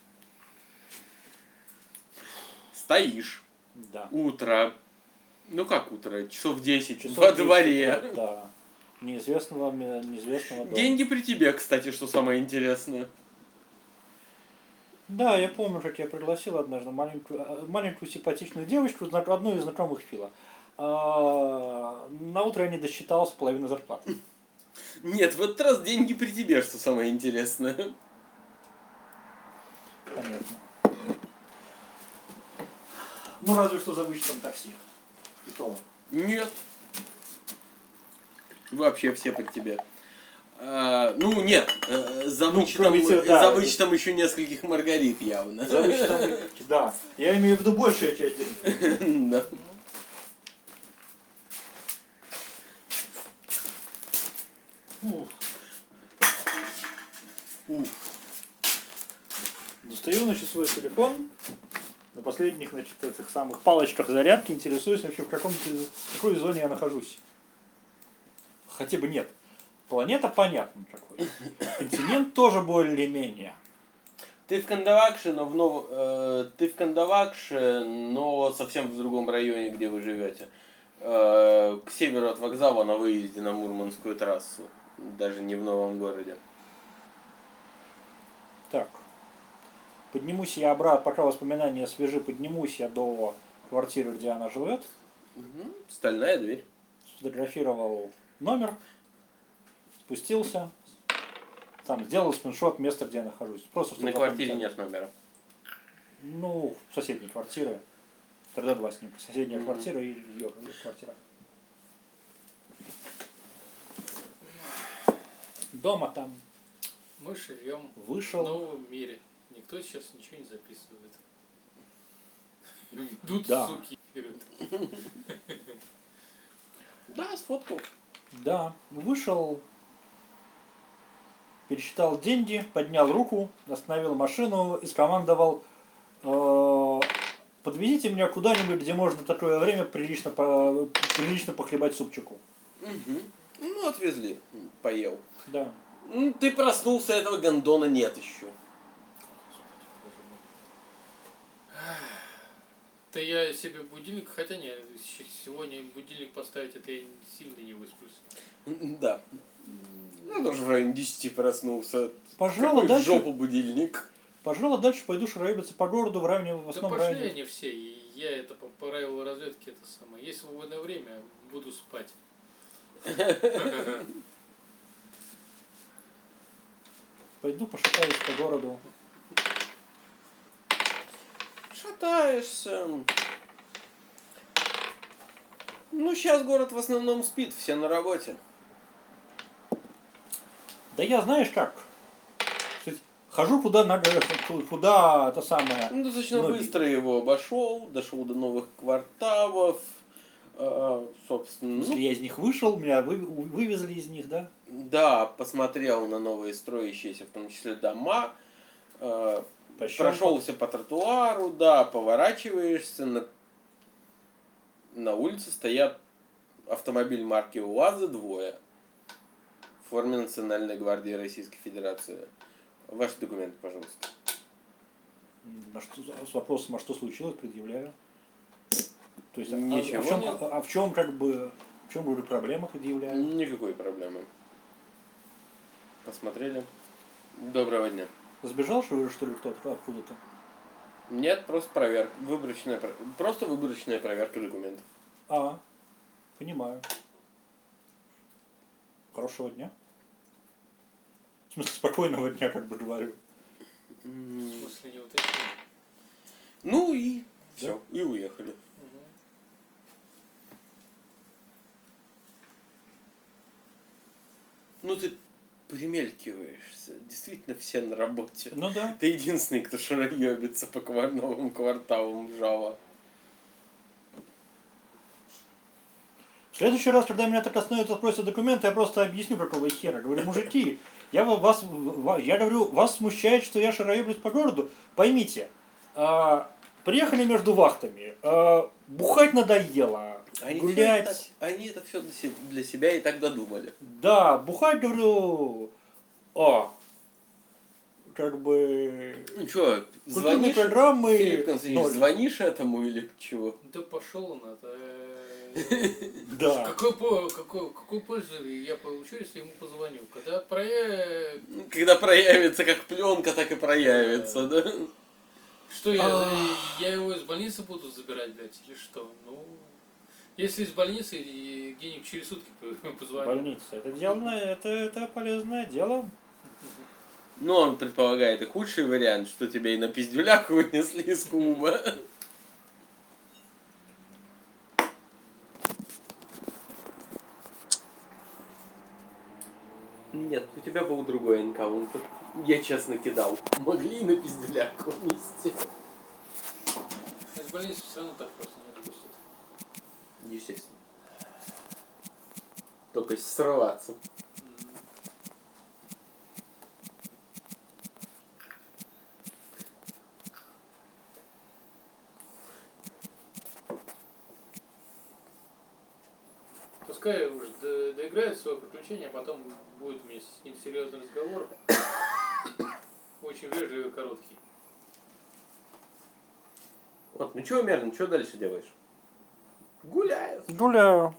Стоишь. Да. Утро. Ну как утро? Часов 10 Часов во 10 дворе. утра, да. Неизвестного дома. Деньги при тебе, кстати, что самое интересное. Да, я помню, как я пригласил однажды маленькую симпатичную девочку, одну из знакомых Фила. На утро я не досчитался половины зарплаты. Нет, в этот раз деньги при тебе, что самое интересное. Понятно. Ну, разве что за вычетом такси. И то. Нет. Вообще все при тебе. Ну нет, за вычетом, кроме тебя, да. за вычетом еще нескольких маргарит явно. За вычетом, да. Я имею в виду большая часть денег. Да. Достаю, значит, свой телефон. На последних, значит, этих самых палочках зарядки интересуюсь вообще, в какой зоне я нахожусь. Хотя бы нет. Планета понятно какой. Континент тоже более-менее. Ты в Кандавакше, ты в Кандавакше, но совсем в другом районе, где вы живете. К северу от вокзала на выезде на Мурманскую трассу. Даже не в новом городе. Так. Поднимусь я обратно, пока воспоминания свежи, поднимусь я до квартиры, где она живет. Стальная дверь. Сфотографировал номер. Спустился. Там сделал скриншот места, где я нахожусь. Просто чтобы На квартире запомнить. нет номера. Ну, в соседней квартире. Тогда два снимка. Соседняя квартира и ее квартира. Дома там Мы живем в вышел. новом мире. Никто сейчас ничего не записывает. Идут Да. суки. Да, сфоткал. Да, вышел, пересчитал деньги, поднял руку, остановил машину и скомандовал: подвезите меня куда-нибудь, где можно такое время прилично похлебать супчику. Ну, отвезли. Поел. Да. Ты проснулся, этого гондона нет еще. Да я себе будильник, хотя нет, сегодня будильник поставить, это я сильно не высплюсь. Да. Ну, тоже в районе 10 проснулся. Пожалуй, Какой в дальше, жопу будильник. дальше пойду шаробиться по городу в районе, в Да основном пошли районе. они все, и я это по правилу разведки это самое. Есть свободное время, буду спать. Пойду пошатаюсь по городу. Шатаешься. Ну, сейчас город в основном спит, все на работе. Да я, знаешь как, хожу куда надо, куда это самое. Ну, достаточно Многие. быстро его обошел, дошел до новых кварталов. Собственно, Если я из них вышел, меня вывезли из них, да? да, посмотрел на новые строящиеся, в том числе дома. Прошелся по тротуару, да, поворачиваешься, на улице стоят автомобиль марки УАЗа двое в форме Национальной гвардии Российской Федерации. Ваши документы, пожалуйста. С вопросом, а что случилось, предъявляю. То есть, Ничего в чем говорю, проблема, предъявляю? Никакой проблемы. Посмотрели. Доброго дня. Сбежал, что ли, кто-то откуда-то? Нет, просто проверка. Просто выборочная проверка документов. Понимаю. Хорошего дня. В смысле, спокойного дня, как бы говорю. В смысле не уточнил. Ну и Да? все, и уехали. Ну ты примелькиваешься. Действительно все на работе. Ну да. Ты единственный, кто шароебится по новым кварталам Жава. В следующий раз, когда меня так остановят и спросят документы, я просто объясню, какого хера. Говорю, мужики, я говорю, вас смущает, что я шароеблюсь по городу? Поймите, приехали между вахтами, бухать надоело, гулять. Они это все для себя и так додумали. Да, бухать, говорю, как бы... Ну что, Культурные звонишь? программы... Филипп Константинович, ноль. звонишь этому или чего? Да пошел он это. Да. Какую пользу я получу, если ему позвоню? Когда проявится как пленка, так и проявится, да? Что я его из больницы буду забирать, блядь, или что? Ну, если из больницы, и где-нибудь через сутки позвоню. Больница. Это полезное дело. Но он предполагает и худший вариант, что тебя и на пиздюлях вынесли из клуба. Нет, у тебя был другой энкаунтер. Я честно кидал. Могли и на пиздюлях вынести. Из больницы все равно так просто не отпустят. Естественно. Только срываться. Пускай уже доиграет свое приключение, а потом будет у меня с ним серьезный разговор. Очень вежливый и короткий. Вот, ну что, Мерлин, что дальше делаешь? Гуляю. Гуляю.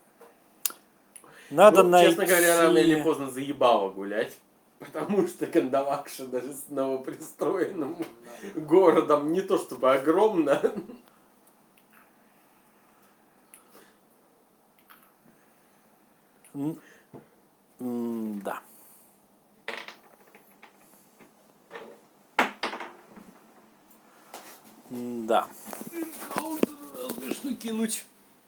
Надо Ну, найти... честно говоря, рано или поздно заебало гулять. Потому что Кандалакша даже с новопристроенным городом не то чтобы огромно. Да. Да. Смешно кинуть.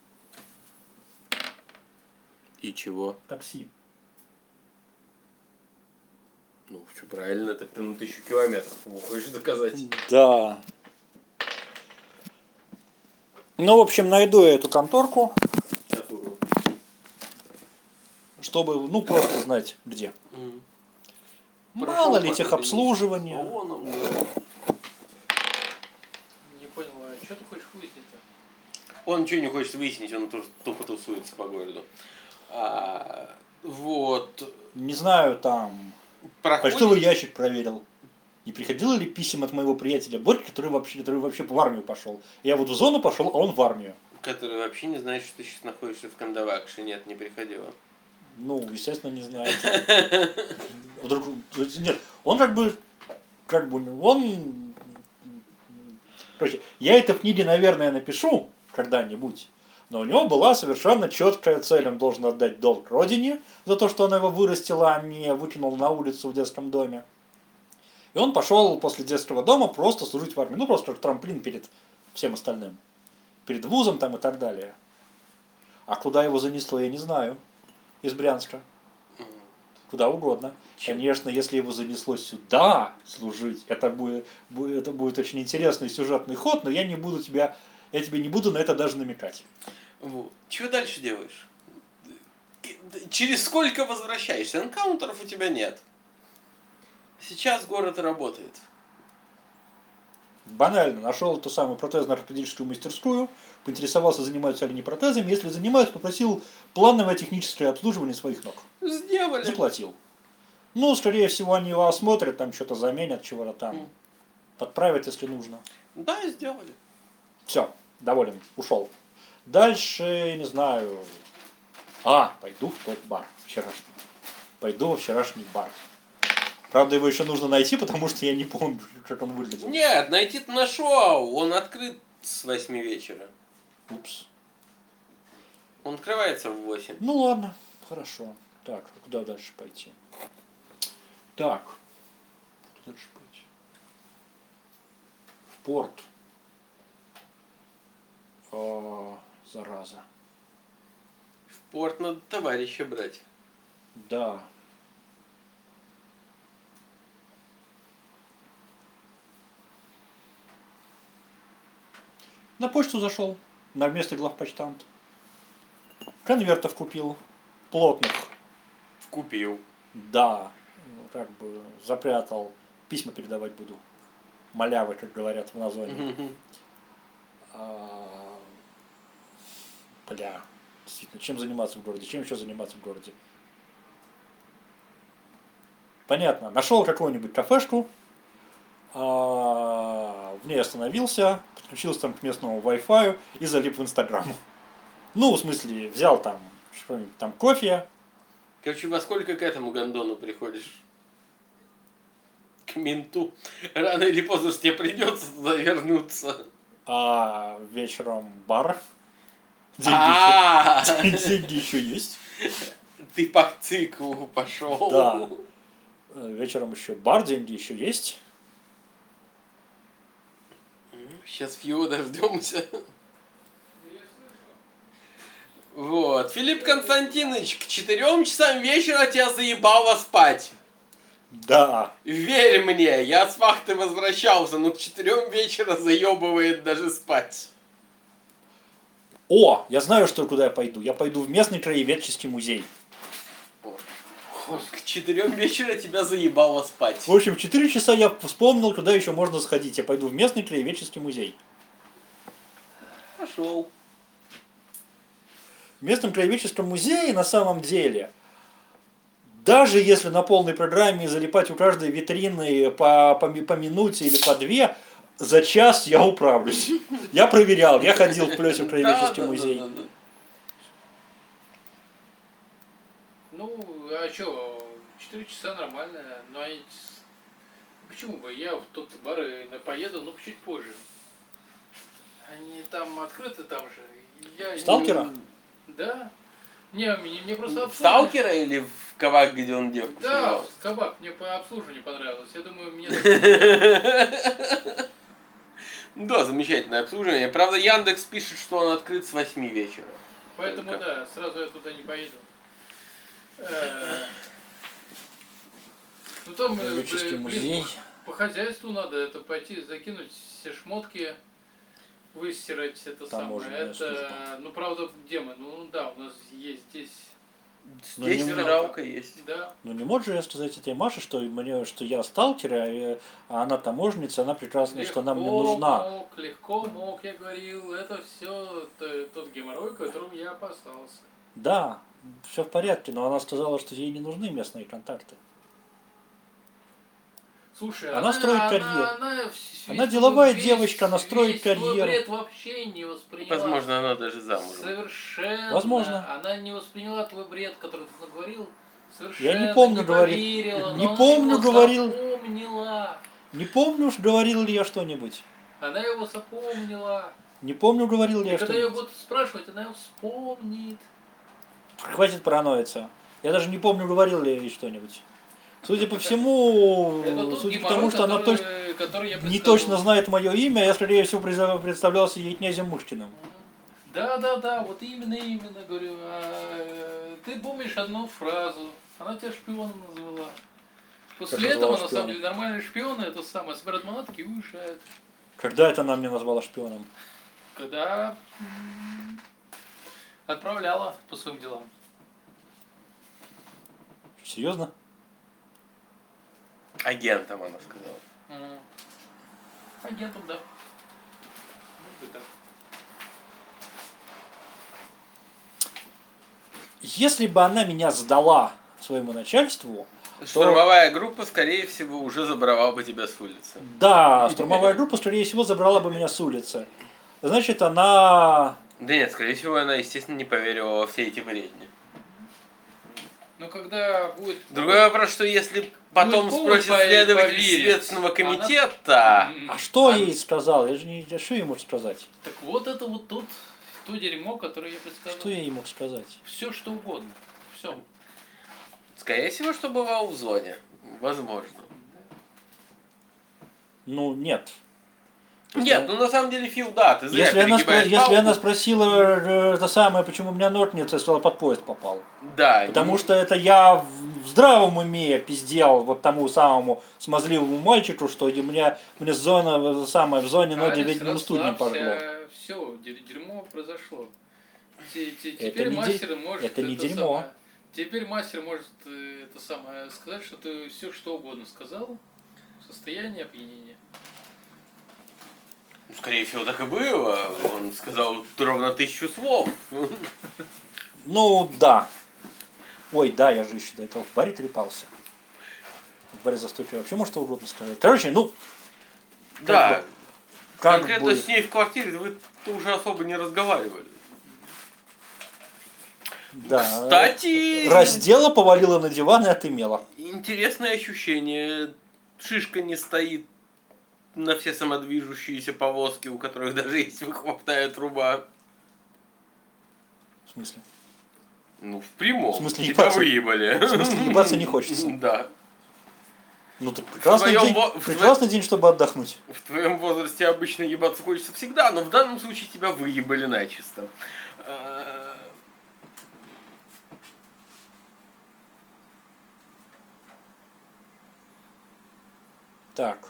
И чего? Такси. Ну, все правильно, так ты на 1000 километров хочешь доказать. Да. Ну, в общем, найду я эту конторку, Которую. чтобы, ну, просто знать, где. Мало Прошел ли по техобслуживания. салонам, да. Не понял, а что ты хочешь выяснить-то? Он ничего не хочет выяснить, он тупо тусуется по городу. Вот. Не знаю, там... Проходит... Почтовый ящик проверил. Не приходило ли писем от моего приятеля Борьки, который вообще в армию пошел. Я вот в зону пошел, а он в армию. Который вообще не знает, что ты сейчас находишься в Кандавакше. Нет, не приходило. Ну, естественно, не знает. Вдруг... Нет, он он... Короче, я это в книге, наверное, напишу когда-нибудь. Но у него была совершенно четкая цель. Он должен отдать долг родине за то, что она его вырастила, а не выкинула на улицу в детском доме. И он пошел после детского дома просто служить в армии. Ну, просто как трамплин перед всем остальным. Перед вузом там и так далее. А куда его занесло, я не знаю. Из Брянска. Куда угодно. Конечно, если его занесло сюда служить, это будет очень интересный сюжетный ход, но я тебе не буду на это даже намекать. Вот. Чего дальше делаешь? Через сколько возвращаешься? Энкаунтеров у тебя нет. Сейчас город работает. Банально. Нашел ту самую протезно-ортопедическую мастерскую, поинтересовался, занимаются ли они протезами. Если занимаются, попросил плановое техническое обслуживание своих ног. Сделали. Заплатил. Ну, скорее всего, они его осмотрят, там что-то заменят, чего-то там. Подправят, если нужно. Да, сделали. Все, доволен, ушел. Дальше, не знаю. Пойду в тот бар вчерашний. Пойду во вчерашний бар. Правда, его еще нужно найти, потому что я не помню, как он выглядел. Нет, найти-то нашел. Он открыт с 8 вечера. Упс. Он открывается в 8. Ну ладно, хорошо. Так, куда дальше пойти? Так, куда дальше пойти? В порт. Зараза. В порт надо товарища брать. Да. На почту зашел. На место главпочтамта. конвертов купил. Плотных. Купил. Да. Ну, как бы запрятал. Письма передавать буду. Малявы, как говорят в Назоне. Бля. Действительно, чем заниматься в городе? Чем еще заниматься в городе? Понятно. Нашел какую-нибудь кафешку. В ней остановился. Подключился там к местному Wi-Fi и залип в Инстаграм. Ну, в смысле, взял там что-нибудь там кофе. Короче, во сколько к этому гондону приходишь? К менту. Рано или поздно ж тебе придется туда вернуться. А вечером бар. А, Деньги еще есть. ты по циклу пошел. Да. Вечером еще бар, деньги еще есть. Сейчас Фьюда дождемся. Вот. Филипп Константинович, к 4 часам вечера тебя заебало спать. Да. Верь мне, я с вахты возвращался, но к 4 вечера заебывает даже спать. О, я знаю, куда я пойду. Я пойду в местный краеведческий музей. К 4 вечера тебя заебало спать. В общем, в 4 часа я вспомнил, куда еще можно сходить. Я пойду в местный краеведческий музей. Пошел. В местном краеведческом музее на самом деле, даже если на полной программе залипать у каждой витрины по минуте или по 2, за час я управлюсь. Я проверял, я ходил в плюсе в краеведческий музей. Ну, а что, 4 часа нормально, но они... Почему бы? Я в тот бар и поеду, но чуть позже. Они там открыты там же. Я... Сталкера? Да. Мне просто В Сталкера или в кабак, где он девку Да, снимал? в кабак. Мне по обслуживанию понравилось. Я думаю, мне... Да, замечательное обслуживание. Правда, Яндекс пишет, что он открыт с 8 вечера. Поэтому Только. да, сразу я туда не поеду. Ну там Краеведческий блин, музей. по хозяйству надо это пойти, закинуть все шмотки, выстирать это Таможенная самое. Это, служба. ну правда, где мы? Ну да, у нас есть здесь. Ну, Здесь не стиралка есть. Да. Ну не может же я сказать этой Маше, что я сталкер, а она таможенница, она прекрасная, что она мне нужна. Легко мог, я говорил, это все тот геморрой, которым я опасался. Да, все в порядке, но она сказала, что ей не нужны местные контакты. Слушай, Она строит карьеру. Она весь деловая твой- девочка, она строит весь твой карьеру. бред вообще не восприняла. Возможно, она даже замужем. Совершенно. Возможно. Она не восприняла твой бред, который ты наговорил. Совершенно Я не помню, поверила, не но помню, она его говорил. запомнила. Не помню, говорил ли я что-нибудь. Она его запомнила. Не помню, говорил ли И я когда ее что-нибудь. будут спрашивать, она его вспомнит. Хватит параноиться. Я даже не помню, говорил ли я ей что-нибудь. Судя по всему, Это тот судя по геморрой, тому, что она который я не представил. точно знает мое имя, я, скорее всего, представлялся ей князем Мушкиным. Да, вот именно, говорю. Ты помнишь одну фразу, она тебя шпионом назвала. После Как этого, назвала на самом шпионом? деле, нормальные шпионы, это самое, собирают манатки и уезжают. Когда это она меня назвала шпионом? Когда отправляла по своим делам. Серьезно? Агентом, она сказала. Агентом, да. Может быть, так. Если бы она меня сдала своему начальству, Штурмовая группа, скорее всего, уже забрала бы тебя с улицы. да, штурмовая группа, скорее всего, забрала бы меня с улицы. Значит, она... Да нет, скорее всего, она, естественно, не поверила во все эти бредни. Но когда будет... Другой вопрос, что если потом повод спросят следователь поверить, Следственного она- комитета, А что ей сказал? Я же не... Что ей мог сказать? Так вот это вот тут то дерьмо, которое я предсказал. Что я ей мог сказать? Все что угодно. Все. скорее всего, что бывал в зоне. Возможно. Ну, нет. Нет, ну на самом деле, Фил, да, ты зря Если перегибаешь она палку. спросила это самое, почему у меня ножницы, я сказал, под поезд попал. Да. Потому что это я в здравом уме пиздел вот тому самому смазливому мальчику, что мне зона, самое, в зоне ноги ведьмину студнем пожгло. Все, дерьмо произошло. Теперь не мастер может это не дерьмо. самое- Теперь мастер может это самое сказать, что ты все что угодно сказал в состоянии опьянения. Скорее всего, так и было. Он сказал ровно 1000 слов. Ну, да. Ой, да, я же еще до этого в баре трепался. В баре за стойкой вообще может что угодно сказать. Короче, ну, Да, как конкретно бы... с ней в квартире вы уже особо не разговаривали. Да. Кстати, Раздела, повалила на диван и отымела. интересное ощущение. Шишка не стоит на все самодвижущиеся повозки, у которых даже есть выхлопная труба. В смысле? Ну, в прямом. В смысле, Тебя ебаться? выебали. В смысле, ебаться не хочется? Да. Ну, так прекрасный твоем день, во- прекрасный день, чтобы отдохнуть. В твоем возрасте обычно ебаться хочется всегда, но в данном случае тебя выебали начисто. Так.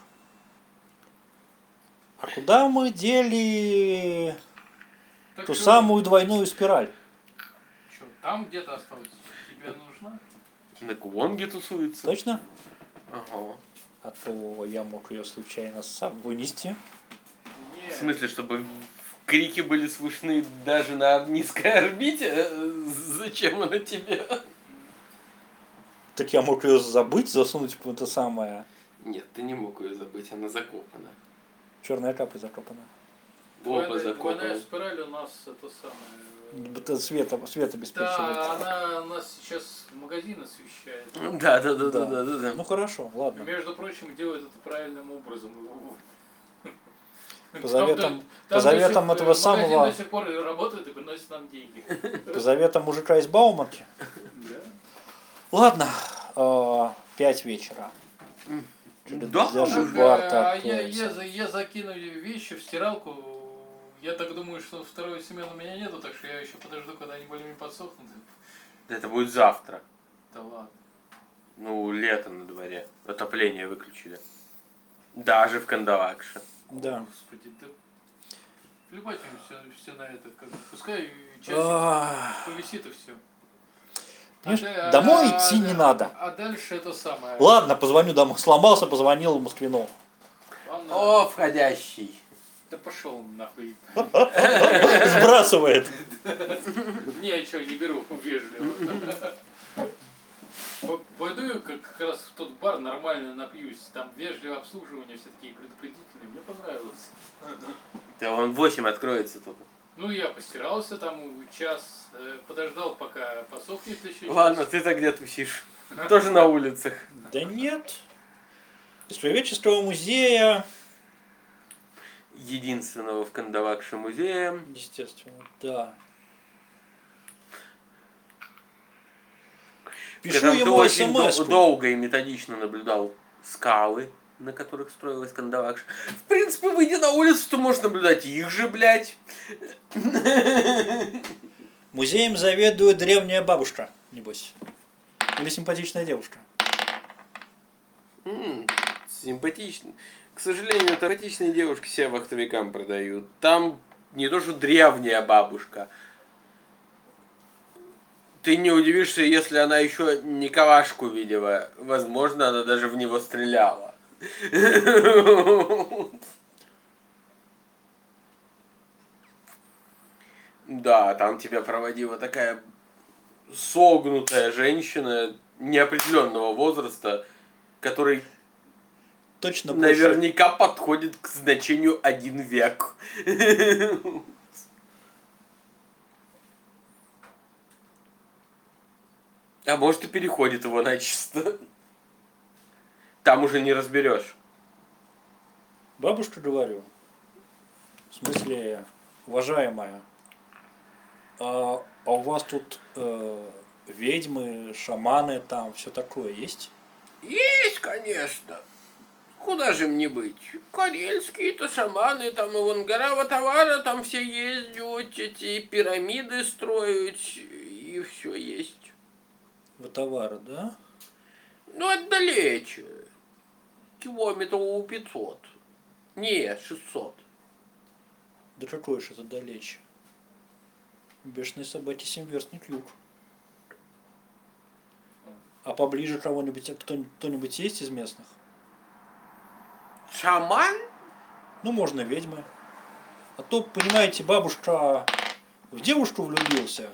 А куда мы дели Так ту что- самую двойную спираль? Чё, там где-то осталось. Тебе нужна? На Куонге тусуется. Точно? Ага. А то я мог ее случайно сам вынести. В смысле, чтобы крики были слышны даже на низкой орбите? Зачем она тебе? Так я мог ее забыть, засунуть в это самое. Нет, ты не мог ее забыть, она закопана. Черная капля закопана. Оба Двойная закопаны. спираль у нас это самое. Это свет обеспечивает. Да, она нас сейчас магазин освещает. Да. Ну хорошо, ладно. Между прочим, делает это правильным образом. По заветам, Там по заветам до этого сих- магазин самого, до сих пор работает и приносит нам деньги. по заветам мужика из Бауманки. Ладно, 5 вечера. Да, Даже уже. бар-то А я откроется. закину вещи в стиралку. Я так думаю, что второй смены у меня нету, так что я еще подожду, когда они более-менее подсохнут. Это будет завтра. Да ладно. Ну, лето на дворе. Отопление выключили. Даже в Кандалакше. Да. Господи, да плевать им все на это. Пускай часик Ах, повисит и все. понимаешь, домой идти не надо. А дальше это самое. Ладно, позвоню домой. Сломался, позвонил Москвину. Ладно. О, входящий. Да пошел нахуй. Сбрасывает. Не, я что, не беру, вежливо. Пойду я как раз в тот бар нормально напьюсь. Там вежливое обслуживание, все такие предупредительные. Мне понравилось. Да он 8 откроется только. Ну, я постирался там час, подождал, пока посохнет еще. Ладно, ты-то где тусишь? Тоже на улицах. Да нет. Из Краеведческого музея. Единственного в Кандалакше музея. Естественно, да. При Пишу этом ты ему очень смс. долго и методично наблюдал скалы, на которых строилась Кандалакша. В принципе, выйдя на улицу, ты можешь наблюдать их же, блядь. Музеем заведует древняя бабушка, небось. Или симпатичная девушка. Симпатично. К сожалению, симпатичные девушки себя вахтовикам продают. Там не то, что древняя бабушка. Ты не удивишься, если она еще Николашку видела. Возможно, она даже в него стреляла. Да, там тебя проводила такая согнутая женщина неопределенного возраста, который Точно больше. наверняка подходит к значению 1 век. А может и переходит его начисто. Там уже не разберешь. Бабушка, говорю. В смысле, уважаемая, а у вас тут ведьмы, шаманы, там все такое есть? Есть, конечно. Куда же мне быть? Карельские-то шаманы, там и вон гора Ватавара, там все ездят, эти пирамиды строят, и все есть. Ватавара, да? Ну, это далече. Километров 500. Не, 600. Да какое же это далече? Бешеной собаке 7-верстный ключ. А поближе кого-нибудь, кто-нибудь есть из местных? Шаман? Ну, можно ведьмы. А то, понимаете, бабушка в девушку влюбился,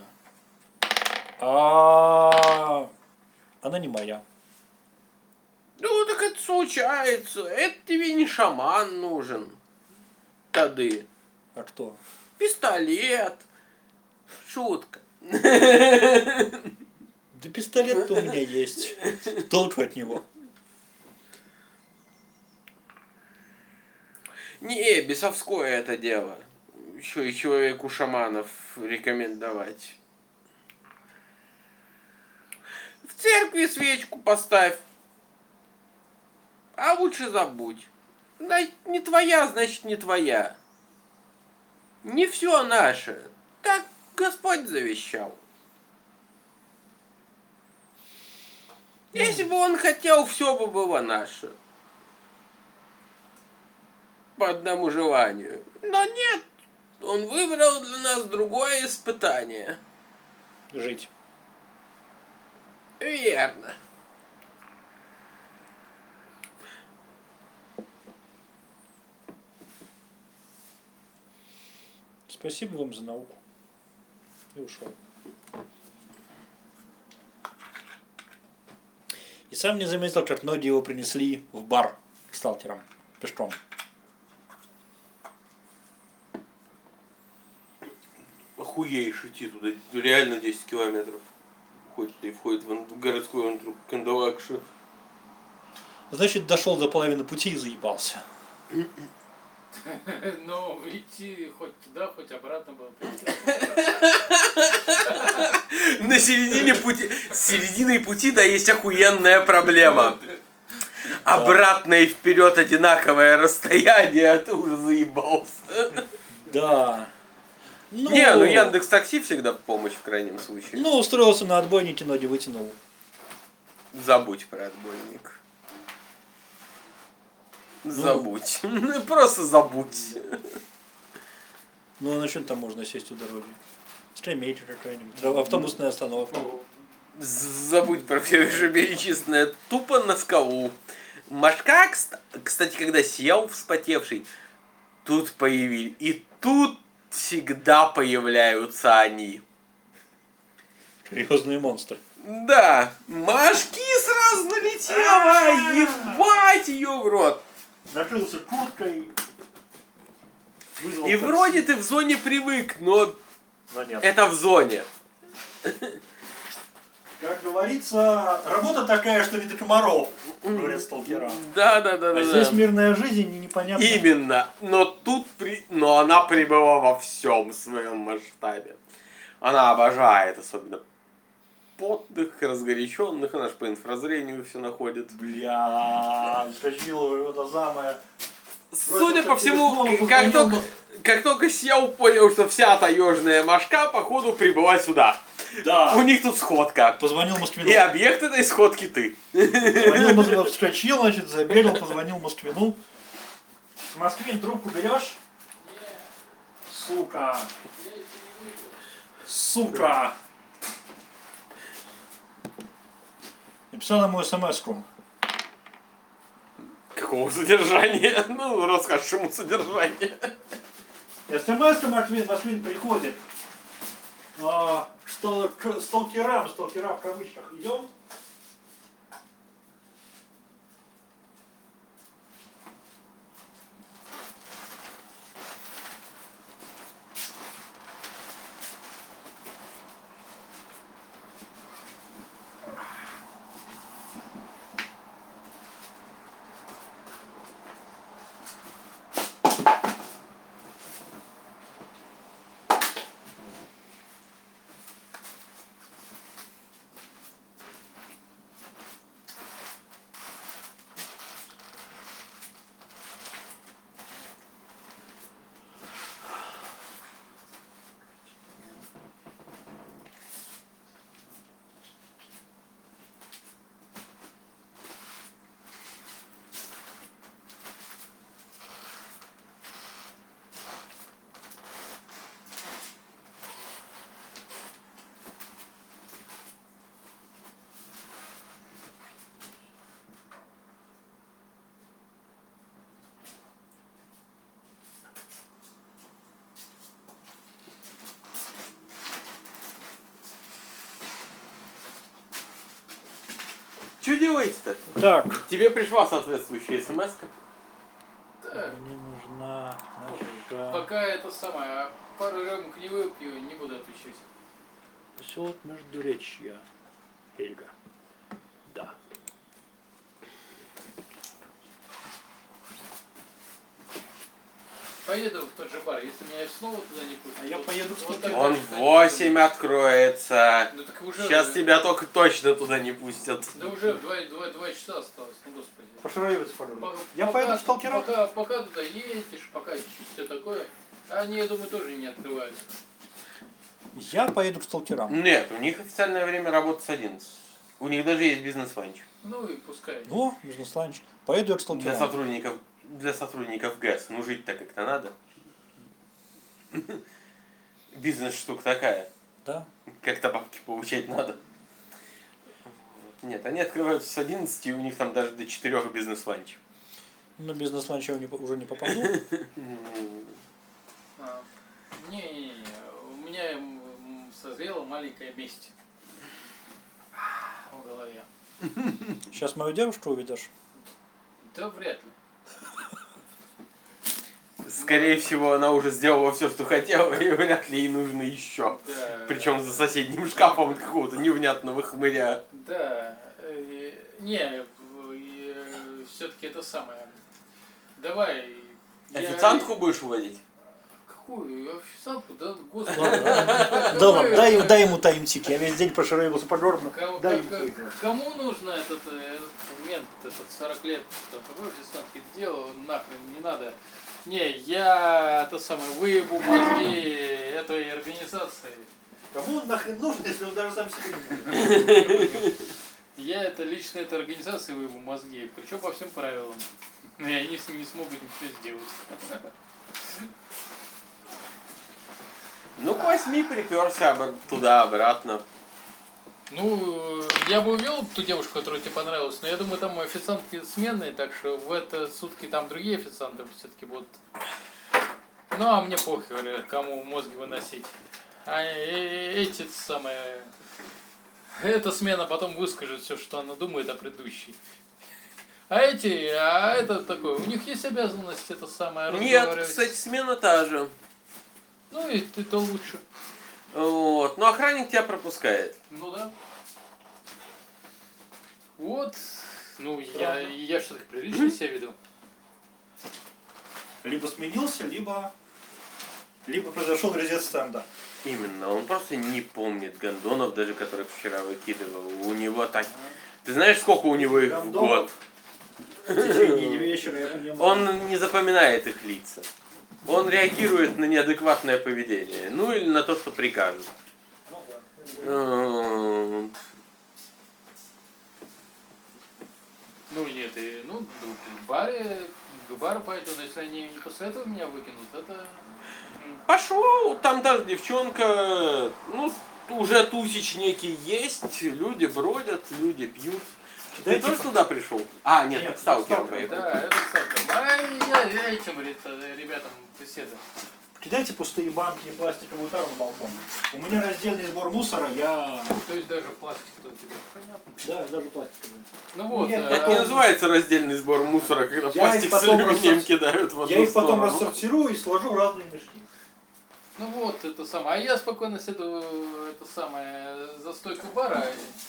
а она не моя. Ну, так это случается. Это тебе не шаман нужен. Тады. А кто? Пистолет. Шутка. Да пистолет-то у меня есть. Толку от него. Не, бесовское это дело. Еще и человеку шаманов рекомендовать. В церкви свечку поставь. А лучше забудь. Да, не твоя, значит не твоя. Не все наше. Так Господь завещал. Если бы он хотел, все бы было наше. По одному желанию. Но нет, он выбрал для нас другое испытание. Жить. Верно. Спасибо вам за науку. И ушел. И сам не заметил, как ноги его принесли в бар к сталкерам пешком. Охуеешь идти туда. Реально 10 километров. Хоть и входит в городскую Кандалакшу. Значит, дошел до половины пути и заебался. Но идти хоть туда, хоть обратно было. На середине пути, с серединой пути, да, есть охуенная проблема. Обратно и вперед одинаковое расстояние, а ты уже заебался. Да. Ну, Не, ну Яндекс Такси всегда в помощь в крайнем случае. Ну, устроился на отбойнике, ноги вытянул. Забудь про отбойник. Забудь. Просто забудь. Ну, а на чем там можно сесть у дороги? Скамейка какая-нибудь. Автобусная остановка. Забудь про все вышеперечисленное. Тупо на скалу. Машка, кстати, когда сел вспотевший, тут появились. И тут всегда появляются они. Серьезные монстры. Да, Машки сразу налетела, ебать ее в рот. Накрылся курткой. Вызвал И такси. вроде ты в зоне привык, но Но нет. это в зоне. Как говорится, работа такая, что не до комаров, говорят сталкера. Да. А здесь мирная жизнь и непонятно. Именно. Но она прибыла во всем своем масштабе. Она обожает, особенно потных, разгоряченных, она ж по инфразрению все находит. Бля, скочила это самое. Судя по всему, как только Сел понял, что вся таежная Машка, походу, прибыла сюда. Да. У них тут сходка. Позвонил Москвину. И объект этой сходки ты. Позвонил Москвину, вскочил, значит, забегал, позвонил Москвину. Москвин, трубку берешь? Сука. Сука. Написал ему смс-ку. Какого содержания? Ну, расскажешь ему содержание. СМС-ка Москвин приходит. Что к сталкерам в кавычках идем. Что делаете-то? Так. Тебе пришла соответствующая смс-ка. Да. Мне нужна ножа. Пока это самое, пару рюмок не выпью, не буду отвечать. Поселок Междуречья. Эльга. Да. Поеду в тот же бар, если меня снова туда не пустят. А я поеду в вот Сталкера. тогда Он никуда в не 8 откроется. пойду. Ну так уже... Сейчас тебя только точно туда не пустят. Да уже 2 часа осталось, ну господи. Пошаровец пойду. Пока- Я поеду в Сталкера. Пока туда едешь, пока все такое. Они, я думаю, тоже не открываются. Я поеду к сталкерам. Нет, у них официальное время работы с 11. У них даже есть бизнес-ланч. Ну и пускай. О, бизнес-ланч. Поеду я к Для сталкерам. сотрудников ГЭС. Ну жить-то как-то надо. Бизнес-штука такая. Да. Как-то бабки получать надо. Нет, они открываются с 11, и у них там даже до 4 бизнес-ланчев. Но бизнес-ланч я уже не попаду. Не, у меня созрела маленькая месть в голове. Сейчас мою девушку увидишь. Да вряд ли. Скорее всего, она уже сделала все, что хотела, и вряд ли ей нужно еще. Да, Причем за соседним шкафом от какого-то невнятного хмыря. Да. Не, все-таки это самое. Давай. Официантку будешь уводить? Какую официантку? Да, господи. Да ладно, дай ему таймтик. Я весь день пошаровался по жорну. Дай ему. Кому нужно этот момент, этот 40 лет, какой официантки дело, нахрен не надо. Не, я это самое, выебу мозги этой организации. Кому он нахрен нужен, если он даже сам себе не нужен? Я это лично этой организации выебу мозги, причем по всем правилам. И они не смогут ничего сделать. Ну, к 8 приперся туда-обратно. Ну, я бы увел ту девушку, которая тебе понравилась, но я думаю, там официантки сменные, так что в это сутки там другие официанты все-таки будут. Ну, а мне похер, кому мозги выносить. А эти самые... Эта смена потом выскажет все, что она думает о предыдущей. А это такое, у них есть обязанность это самое Нет, разговаривать. кстати, смена та же. Ну, и ты-то лучше. Вот. Но охранник тебя пропускает. Ну да. Вот. Ну, я что-то прилично себя веду. Либо сменился, либо произошел резет стенда. Именно, он просто не помнит гондонов, даже которых вчера выкидывал. У него так... Ты знаешь, сколько у него их в год? В течение вечера я понимаю. Он не запоминает их лица. Он реагирует на неадекватное поведение. Ну или на то, что прикажут. Ну нет, к бару пойду, но если они не после этого меня выкинут, это... Пошел, там даже девчонка, ну, уже тусич некий есть, люди бродят, люди пьют. Ты тоже туда пришел? А, нет, к сталкерам поехал. Да, это сталкер. А я этим ребятам беседую. Кидайте пустые банки и пластиковую тару на балкон. У меня раздельный сбор мусора, я... То есть даже пластик у тебя. Понятно. Да, даже пластиковый. Ну вот. Нет, Это не называется раздельный сбор мусора, когда Я пластик их с потом алюминием кидают в одну Я их потом сторону. рассортирую и сложу в разные мешки. Ну вот, это самое. А я спокойно сяду, это самое, за стойку бара.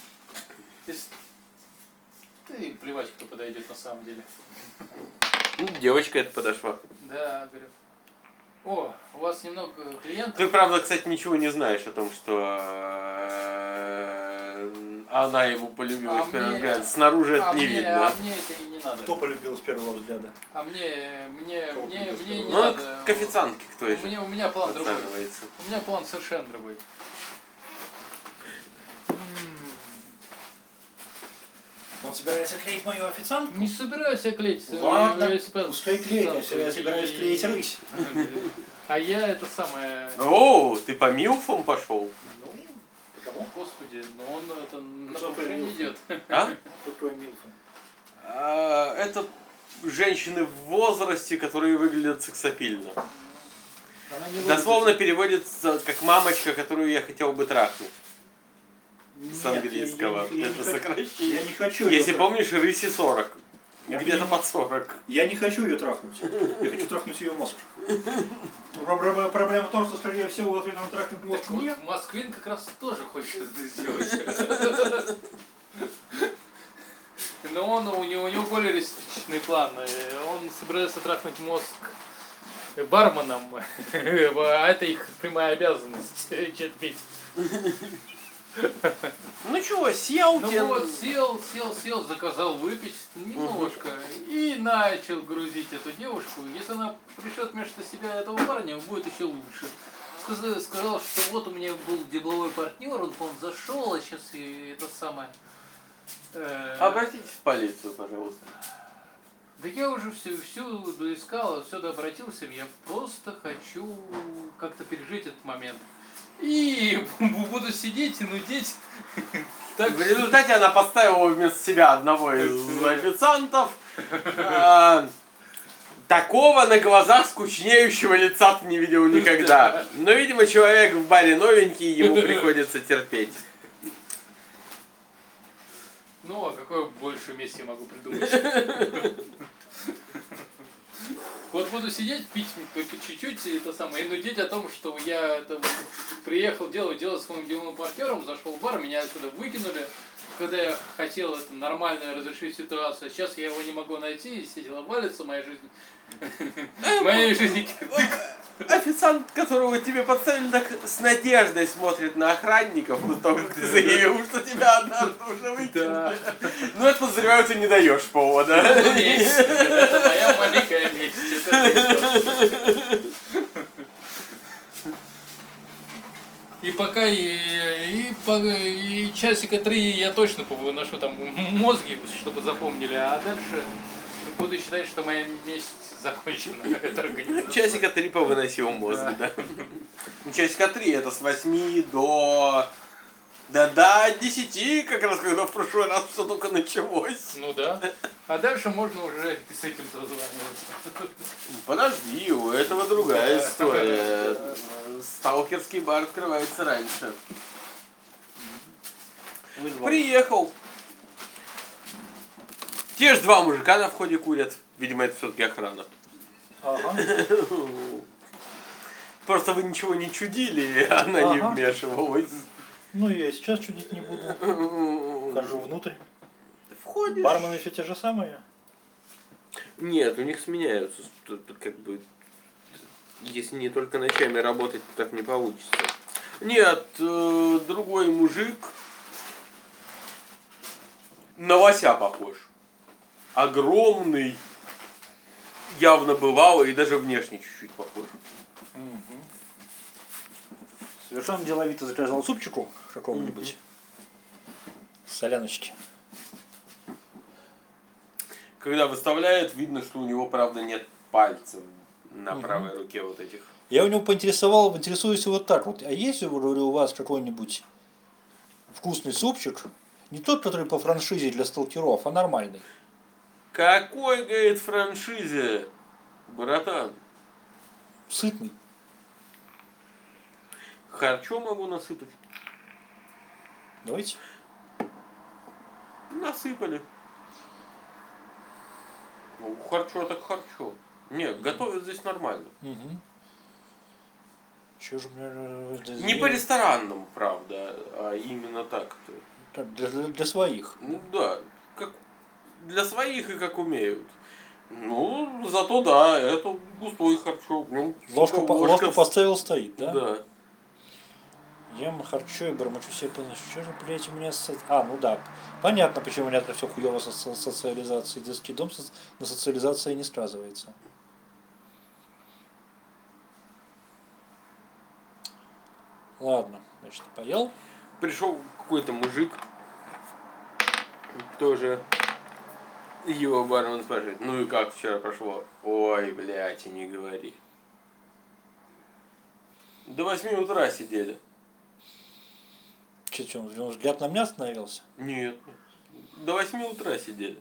И плевать, кто подойдет на самом деле. Ну, девочка это подошла. Да, говорю. О, у вас немного клиентов. Ты, правда, кстати, ничего не знаешь о том, что она его полюбила с первого взгляда. Снаружи это не видно. А мне это и не надо. Кто полюбил с первого взгляда? А мне не Ну, надо. к официантке кто еще У меня план другой. подсаживается. У меня план совершенно другой. Он собирается клеить мою официантку? Не собираюсь я клеить. Ладно, велосипед. пускай клеит, если я собираюсь клеить рысь. А я это самое... О, ты по милфам пошел? Ну, кому? Господи, но он это на Что повышение появился? идет. А? Какой милфа? Это женщины в возрасте, которые выглядят сексапильно. Она не Дословно переводится как мамочка, которую я хотел бы трахнуть. с английского. я Это не сокращение. Я не хочу Если ее помнишь, рыси 40. Я Где-то понимаю. под 40. Я не хочу ее трахнуть. Я хочу трахнуть ее мозг. Проблема в том, что, скорее всего, вот этом трахнуть мозг Так вот, нет. Москвин как раз тоже хочет это сделать. Но у него более реалистичный план. Он собирается трахнуть мозг барменам, а это их прямая обязанность терпеть. Ну чего, сел Ну тебе. вот, сел, заказал выпить немножко и начал грузить эту девушку. Если она пришлет вместо себя этого парня, будет еще лучше. Сказал, что вот у меня был деловой партнер, он, по-моему, зашел, а сейчас и это самое. Обратитесь в полицию, пожалуйста. Да я уже всюду искал, всюду обратился, я просто хочу как-то пережить этот момент. И буду сидеть и нудеть. Так В результате она поставила вместо себя одного из официантов. Такого на глазах скучнеющего лица ты не видел никогда. Но, видимо, человек в баре новенький, ему приходится терпеть. Ну, а какое больше место я могу придумать? Вот буду сидеть, пить только чуть-чуть, и это самое, и нудеть о том, что я это, приехал дело с моим деловым партнером, зашел в бар, меня отсюда выкинули, когда я хотел это нормально разрешить ситуацию. Сейчас я его не могу найти, и все дела валятся, моя жизнь. Моей жизни. Официант, которого тебе подставили, так с надеждой смотрит на охранников, после того, как ты заявил, что тебя однажды уже выкинули. Ну, это, подозреваю, ты не даешь повода. Месть. Это моя маленькая месть. И пока и часика 3 я точно повыношу там мозги, чтобы запомнили, а дальше буду считать, что моя месть закончена. Это организация. Часика 3 повыносил мозг, да. Часика 3 это с 8 до 10, как раз когда в прошлый раз все только началось. Ну да. А дальше можно уже с этим созваниваться. Подожди, у этого другая история. Сталкерский бар открывается раньше. Приехал. Те же два мужика на входе курят. Видимо, это все-таки охрана. Ага. Просто вы ничего не чудили, и она не Ага. вмешивалась. Ну, я и сейчас чудить не буду. Хожу внутрь. Входишь. Бармены все те же самые. Нет, у них сменяются. Тут как бы, если не только ночами работать, то так не получится. Нет, другой мужик на лося похож. Огромный, явно бывалый и даже внешне чуть-чуть похож. Совершенно деловито заказал супчику какого-нибудь. Соляночки. Когда выставляет, видно, что у него, правда, нет пальцев на правой руке вот этих. Я у него интересуюсь вот так вот. А есть, я говорю, у вас какой-нибудь вкусный супчик? Не тот, который по франшизе для сталкеров, а нормальный. Какой, говорит, франшизе, братан? Сытный. Харчо могу насыпать. Давайте. Насыпали. Ну, харчо так харчо. Нет, готовят здесь нормально. Угу. Чё же мне... Не по-ресторанному, правда, а именно так-то. Так, для своих. Ну да, как для своих и как умеют. Ну, зато да, это густой харчо. В нем Ложку ложка поставил, стоит, да? Да. Ем харчо и бормочу себе, что же, блядь, у меня... ну да. Понятно, почему у меня так все хуево со социализацией. Детский дом на социализации не сказывается. Ладно, значит, поел. Пришел какой-то мужик, тоже его бармен спрашивает, ну и как вчера прошло? Ой, блядь, и не говори. До 8 утра сидели. Че, он взгляд на меня остановился? Нет. До 8 утра сидели.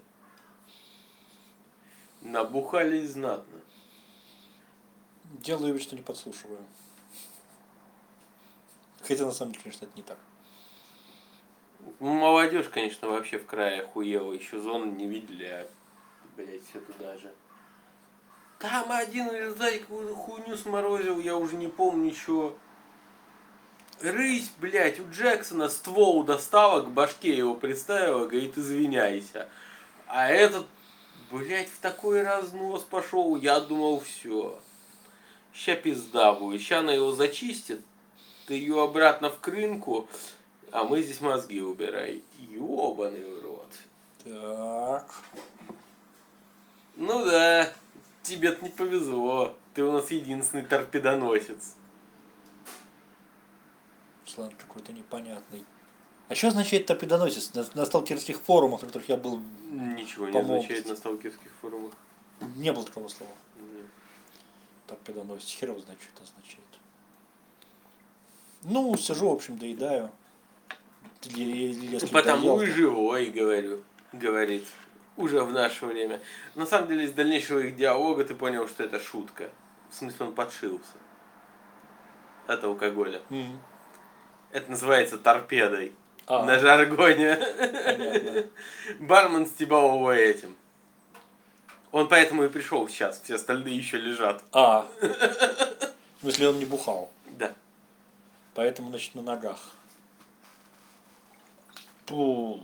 Набухались знатно. Делаю вид, что не подслушиваю. Хотя на самом деле, конечно, это не так. Ну, молодежь, конечно, вообще в крае охуела. Еще зону не видели, а, блядь, все туда же. Там один зайк какую-то хуйню сморозил, я уже не помню ничего. Рысь, блядь, у Джексона ствол достала, к башке его приставила, говорит, извиняйся. А этот, блядь, в такой разнос пошел, я думал, все. Ща пизда будет, ща она его зачистит, ты ее обратно в крынку, а мы здесь мозги убирай. Ёбаный в рот. Так. Ну да, тебе-то не повезло. Ты у нас единственный торпедоносец. Слан какой-то непонятный. А что означает торпедоносец? На сталкерских форумах, на которых я был, Ничего не Помолвки. означает на сталкерских форумах. не было такого слова. Нет. Торпедоносец. Хер его знает, что это означает. Ну, сижу, в общем, доедаю. Если Потому доел, и то- живой, говорю, говорит. Уже в наше время. На самом деле, из дальнейшего их диалога ты понял, что это шутка. В смысле, он подшился. От алкоголя. Мгм. Это называется торпедой. А, На жаргоне. понятно. Бармен стебал его этим. Он поэтому и пришел сейчас, все остальные еще лежат. А. В смысле, он не бухал. Да. Поэтому, значит, на ногах. Пу.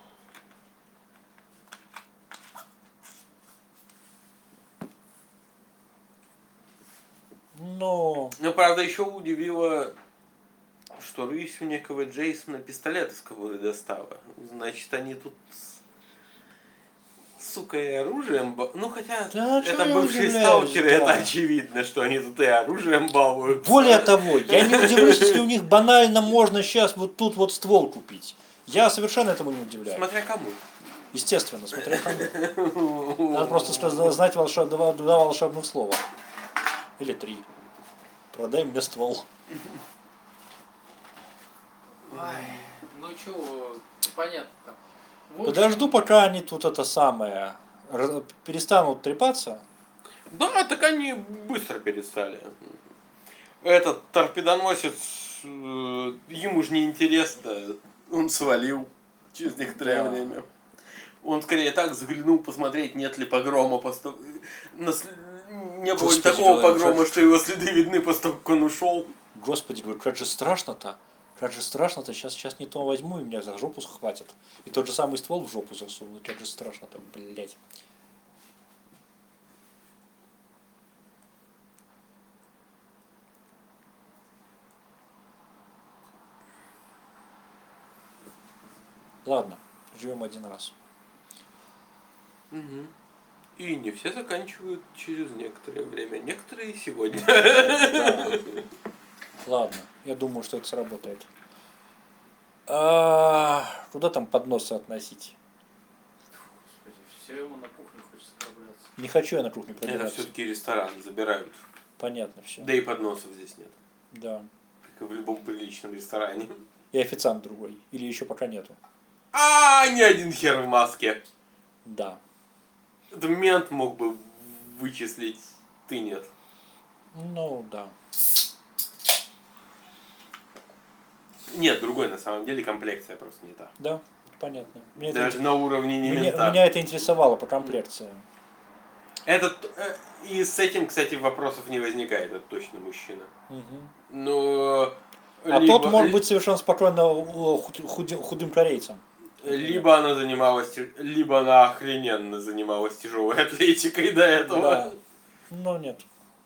Но... Но, правда, еще удивило, что рысь у некого Джейсона пистолет из кобуры достала. Значит, они тут, сука, и оружием... Ну, хотя, Да, чё это я бывшие удивляюсь, сталкеры, это да. очевидно, что они тут и оружием балуются. Более того, я не удивлюсь, если у них банально можно сейчас вот тут вот ствол купить. Я совершенно этому не удивляюсь. Смотря кому. Естественно, смотря кому. Надо просто знать два волшебных слова. Или 3. Продай мне ствол. Ай, ну чё, понятно там. В общем, Подожду, пока они тут это самое перестанут трепаться. Да, так они быстро перестали. Этот торпедоносец, ему же не интересно, он свалил через некоторое Да. время. Он скорее так заглянул посмотреть, нет ли погрома. Не было ли Господи, такого говорю, погрома, как- что его следы видны после того, как он ушел. Господи, говорю, как же страшно-то. Как же страшно-то. Сейчас не то возьму и меня за жопу схватят. И тот же самый ствол в жопу засунут. Как же страшно-то, блядь. Ладно, живем один раз. И не все заканчивают через некоторое время. Некоторые сегодня. Да. Ладно, я думаю, что это сработает. Куда там подносы относить? все ему на кухню хочется пробраться. Не хочу я на кухню Это пробираться. все-таки ресторан, забирают. Понятно все. Да и подносов здесь нет. Да. Как и в любом приличном ресторане. И официант другой. Или еще пока нету. Ни один хер в маске. Да. Это мент мог бы вычислить, ты нет. Ну, да. Нет, другой на самом деле, комплекция просто не та. Да, понятно. Даже на уровне не мента. Меня это интересовало по комплекции. Этот, и с этим, кстати, вопросов не возникает, это точно мужчина. Мгм. Но... А тот может быть совершенно спокойно худым корейцем. Либо она занималась, либо она охрененно занималась тяжелой атлетикой до этого. Да. Но нет.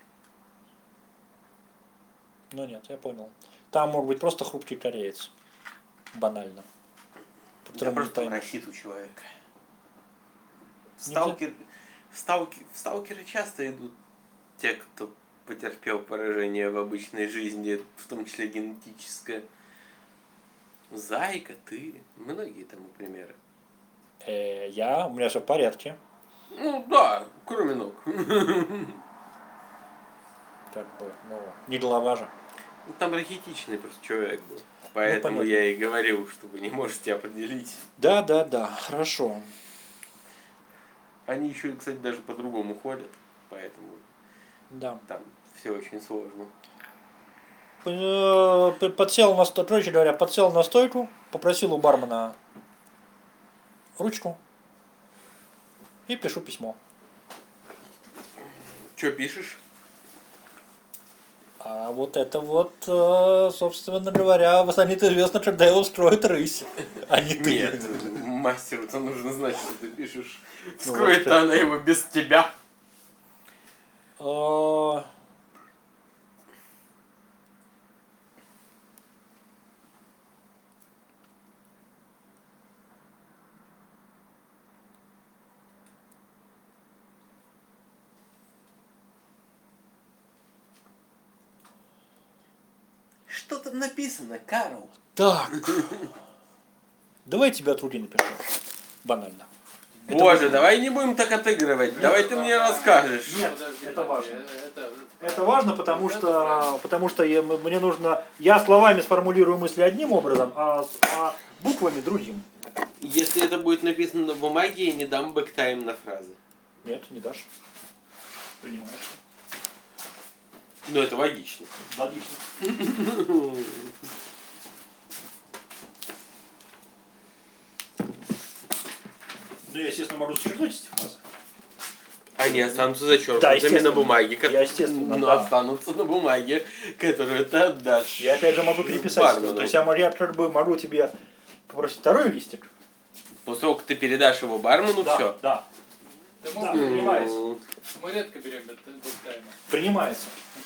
Ну нет, я понял. Там может быть просто хрупкий кореец. Банально. По Я которому не просто поймешь. просит у человека. Нельзя. Сталкеры часто идут те, кто потерпел поражение в обычной жизни, в том числе генетическое. Зайка, ты, многие тому примеры. У меня все в порядке. Ну да, кроме ног. Как бы, ну, не голова же. Там рахитичный просто человек был. Поэтому понятно. я и говорил, что вы не можете определить. Да, хорошо. Они еще, кстати, даже по-другому ходят. Поэтому Да. там все очень сложно. Подсел на стойку, короче говоря, подсел на стойку, попросил у бармена ручку и пишу письмо. Что пишешь? А вот это вот, собственно говоря, станет известно, когда его вскроет рысь, а не ты. Нет, мастеру-то нужно знать, что ты пишешь. Ну, Вскроет-то вот она его без тебя. А, Что там написано, Карл? Так. Давай тебе от руки напишу. Банально. Боже, давай не будем так отыгрывать. Давай ты мне расскажешь. Нет, Подожди, это важно. Это... Это важно, потому что мне нужно... Я словами сформулирую мысли одним образом, а буквами другим. Если это будет написано на бумаге, я не дам бэктайм на фразы. Нет, не дашь. Принимаешь. Ну, это логично. Логично. Ну, я, естественно, могу зачеркнуть эти фразы. Они останутся зачеркнутыми Да, на естественно. бумаге. Я, естественно, Но да. останутся на бумаге, которую ты отдашь. Я опять же могу переписать. бармену. То есть я как бы могу тебе попросить второй листик. После того, как ты передашь его бармену, Да, все. да. Да, Да, мы, принимается. мы редко берем бэктайма. Принимается.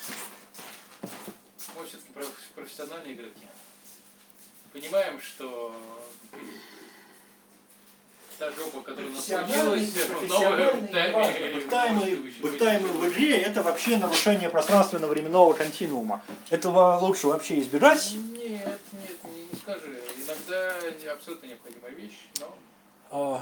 Мы все-таки профессиональные игроки. Понимаем, что та жопа, которая у нас случилась, Бэктаймы в игре это вообще нарушение пространственно-временного континуума. Этого лучше вообще избежать. Нет, не скажи. Иногда абсолютно необходимая вещь, но...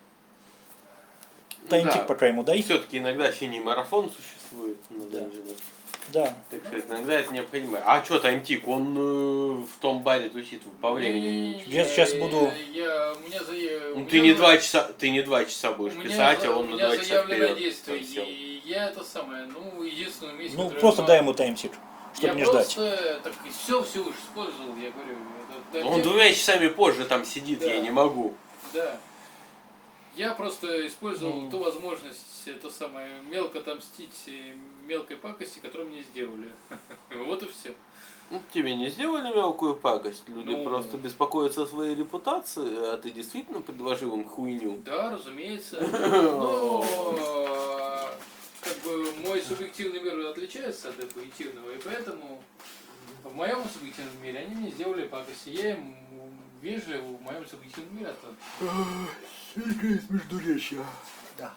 Таймтик пока ему дай. Все-таки иногда синий марафон существует на Да. данжинах. Да. Так что иногда это необходимо. А что таймтик? Он в том баре тусит по времени. Я сейчас буду- У меня Ну, ты не 2 часа, ты не 2 часа будешь писать, а он на 2 У меня часа заявленное вперед. действие, совсем. и я это самое, единственную миссию, Ну, которую просто я дай ему таймтик, чтобы я не ждать. просто так все уж использовал, я говорю. Он 2 часами позже там сидит, Да. я не могу. Да. Я просто использовал ту возможность, это самое, мелко отомстить мелкой пакости, которую мне сделали. Вот и все. Ну, тебе не сделали мелкую пакость, люди Ну. просто беспокоятся о своей репутации, а ты действительно предложил им хуйню. Да, разумеется. Но как бы мой субъективный мир отличается от объективного, и поэтому в моем субъективном мире они мне сделали пакости. Я им вежливо в моем субъективном мире Да.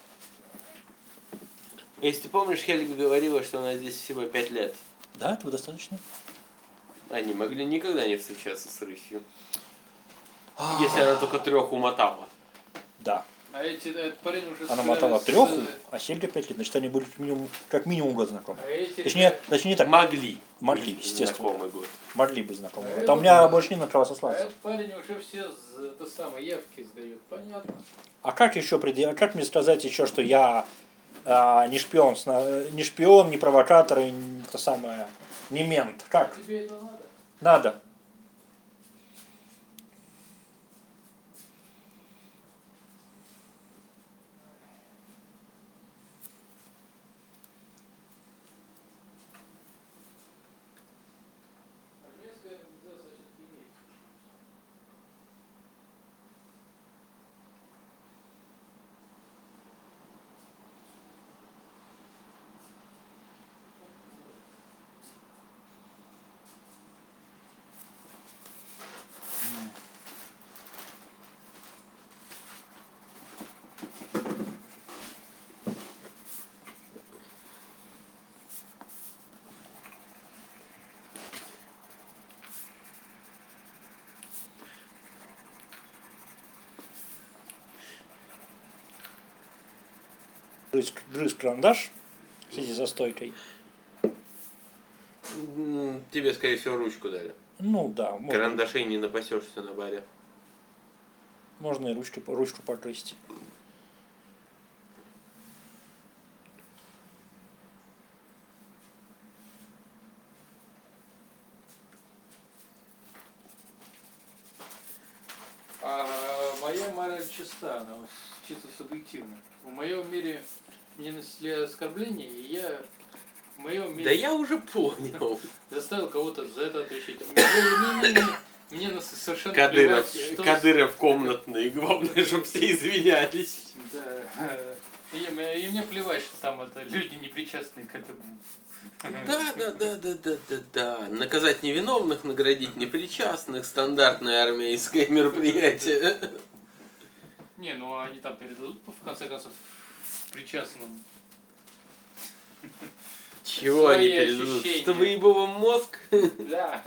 Если ты помнишь, Хельга говорила, что она здесь всего 5 лет. Да, этого достаточно. Они могли никогда не встречаться с рысью. Если она только 3 умотала. Да. А этот парень уже... Она мотала 3, а Хельга 5 лет. Значит, они были как минимум год знакомы. А эти... Точнее так. Могли. Могли, быть естественно. знакомый год. Могли быть знакомы. А у меня больше не на кого А сослаться. этот парень уже все это самое явки сдает. Понятно. А как еще как мне сказать еще, что я не шпион, не шпион, не провокатор, и это самое, не мент? Как? Тебе это надо? Надо. Грыз карандаш, сидя за стойкой. Тебе, скорее всего, ручку дали. Ну да, Карандашей не напасешься на баре. можно и ручку погрызть. моя мораль чиста, она чисто субъективна. В моем мире мне нанесли оскорбление, и я в моем мире Да я уже понял. заставил кого-то за это отвечать. Мне совершенно Кадыров, плевать, что... Кадыров комнатный. Главное, чтобы все извинялись. Да. И мне плевать, что там это люди не причастные к этому. Да. Наказать невиновных, наградить непричастных. Стандартное армейское мероприятие. Не, ну они там передадут, в конце концов, причастным. Чего Свои они передадут? ощущения. Что выебал им мозг? Да.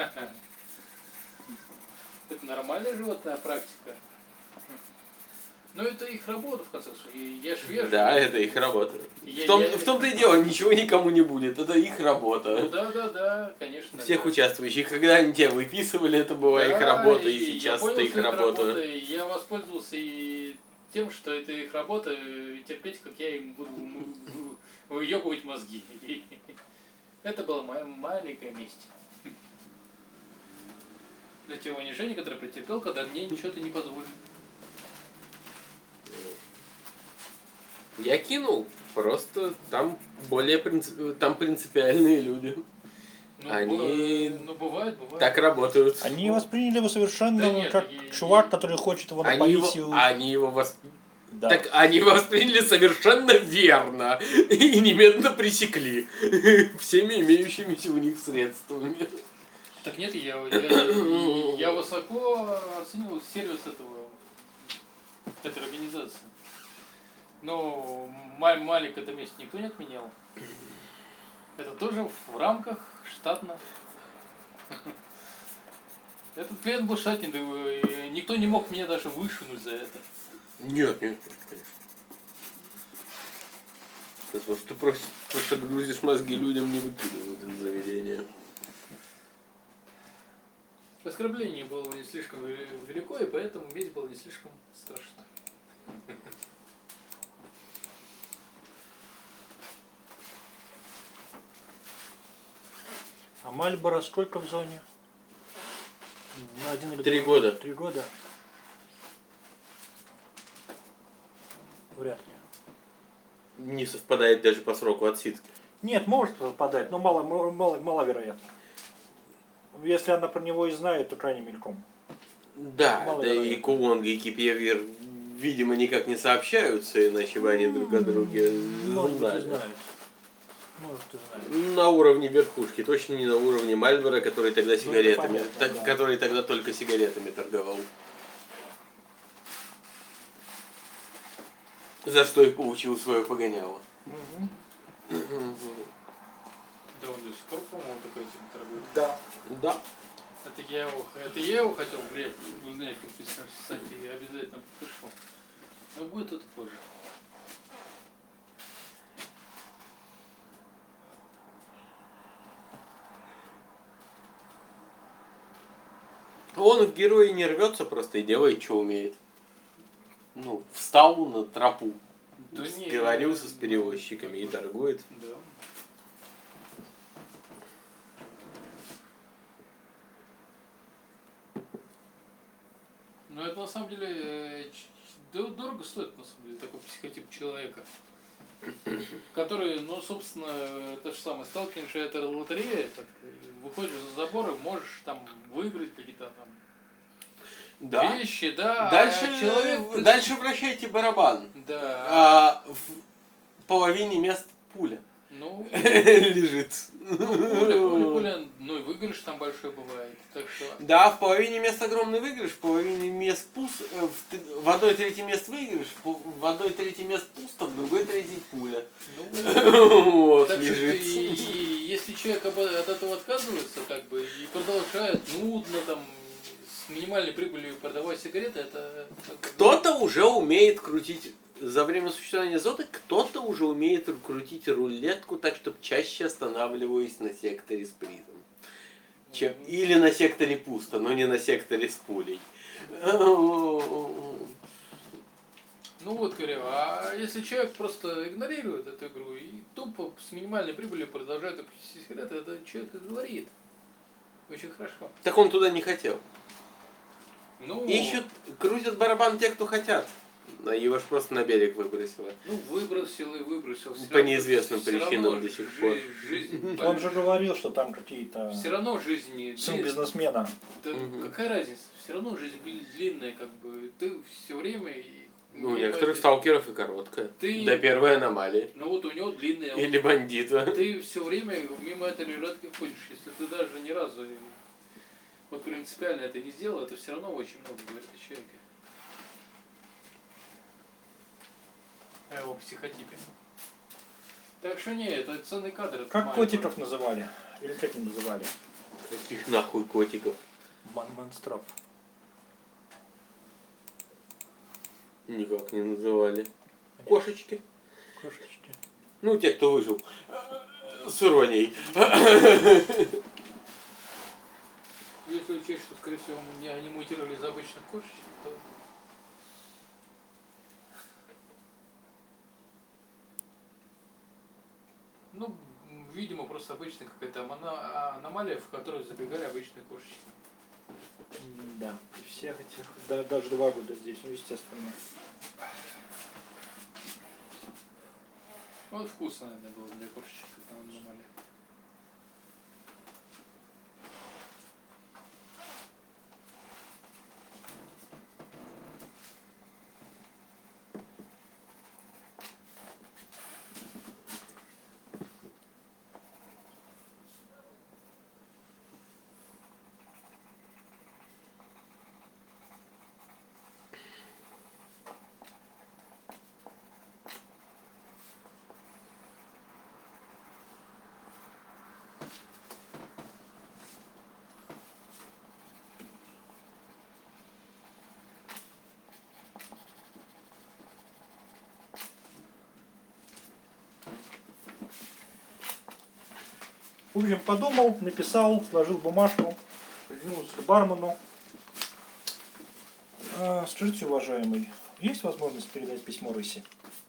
Это нормальная животная практика. Но это их работа, в конце концов. И я ж вижу. Да, это их работа. Я- В том-то и дело, ничего никому не будет. Это их Ну работа. да, конечно. Всех да. участвующих. Когда они тебя выписывали, это была их Да, работа, и я сейчас понял, это их что это работа. и я воспользовался и тем, что это их работа, и терпеть, как я им буду выебывать мозги. Это была моя маленькая месть. Для тех унижений, которые претерпел, когда мне ничего-то не позволили. Я кинул. Просто там там принципиальные люди. Ну, Они ну бывает. Так работают. Они восприняли его совершенно Да нет, как чувак, который хочет его напоить. Да. Так они его восприняли совершенно верно и немедленно пресекли всеми имеющимися у них средствами. Так нет, я высоко оцениваю сервис этой организации. Но Малик это место никто не отменял. Это тоже в рамках штатно. Этот клиент был штатный, и никто не мог меня даже вышвырнуть за это. Нет, конечно. Ты просто грузишь мозги людям, не выкидывают из заведения. Оскорбление было не слишком велико, и поэтому месть была не слишком страшна. А Мальборо сколько в зоне? На 1 или 3 2? года. 3 года? Вряд ли. Не совпадает даже по сроку отсидки. Нет, может попадать, но маловероятно. Если она про него и знает, то крайне мельком. Да, да и Кулонг и Кипьевер, видимо, никак не сообщаются, иначе бы они друг о друге Может быть, и знали. знает. Может, и знает. На уровне верхушки, точно не на уровне Мальборо, который тогда сигаретами, понятно, да. который тогда только сигаретами торговал. За что и получил свое погоняло. Да, он до сих пор, по-моему, такой этим торгует. Да. Да. Это я его хотел узнать, как писать, и обязательно пришел. Но будет это позже. Он в герои не рвется просто и делает, что умеет. Ну, встал на тропу, Да не, сговорился с перевозчиками и торгует. Да. Но это на самом деле дорого стоит, на самом деле, такой психотип человека. Который, ну, собственно, то же самое, сталкиваешься, это лотерея, так, выходишь за забор и можешь там выиграть какие-то там Да. вещи, да. Дальше вращайте барабан. Да. В половине мест пуля Ну, лежит. пуля, ну и выигрыш там большой бывает. Так что. Да, в половине мест огромный выигрыш, в половине мест в одной трети мест выигрыш, в одной трети мест пусто, в другой трети пуля. Ну, Вот, так что лежит. и если человек от этого отказывается, как бы, и продолжает нудно там с минимальной прибылью продавать сигареты, это Кто-то уже умеет крутить, за время существования Зоты, кто-то уже умеет крутить рулетку так, чтобы чаще останавливаясь на секторе с призом. Или на секторе пусто, но не на секторе с пулей. Ну вот, говорю, а если человек просто игнорирует эту игру и тупо с минимальной прибылью продолжает купить сигареты, это человек и говорит. Очень хорошо. Так он туда не хотел. Ну, Ищут, крутят барабан те, кто хотят. Но его ж просто на берег выбросило. ну, выбросил и выбросил. По неизвестным причинам до сих пор. Жизнь, Он же говорил, что там какие-то... все равно жизнь Сын бизнесмена. Да Мгм. какая разница? Все равно жизнь длинная, как бы. Ты все время. Ну, у некоторых сталкеров и короткая. Ты- До первой аномалии. Ну вот у него длинная. Или бандита. Ты все время мимо этой лежатки ходишь. Если ты даже ни разу вот принципиально это не сделал, это все равно очень много говорит о человеке. О его психотипе. Так что не, это ценный кадр. это Как маленький. котиков называли? Или как их называли? Каких нахуй котиков? Монстров. Никак не называли. Кошечки. Кошечки. Ну, те, кто выжил. С иронией. Если учесть, что, скорее всего, меня они мутировали из обычных кошечек, то... Ну, видимо, просто обычная какая-то аномалия, в которую забегали обычные кошечки. Да. И всех этих... Да, даже 2 года здесь, ну, естественно. Вот вкусно, наверное, было для кошечек, это аномалия. В общем, подумал, написал, сложил бумажку, вернулся к бармену. Скажите, уважаемый, есть возможность передать письмо Рыси?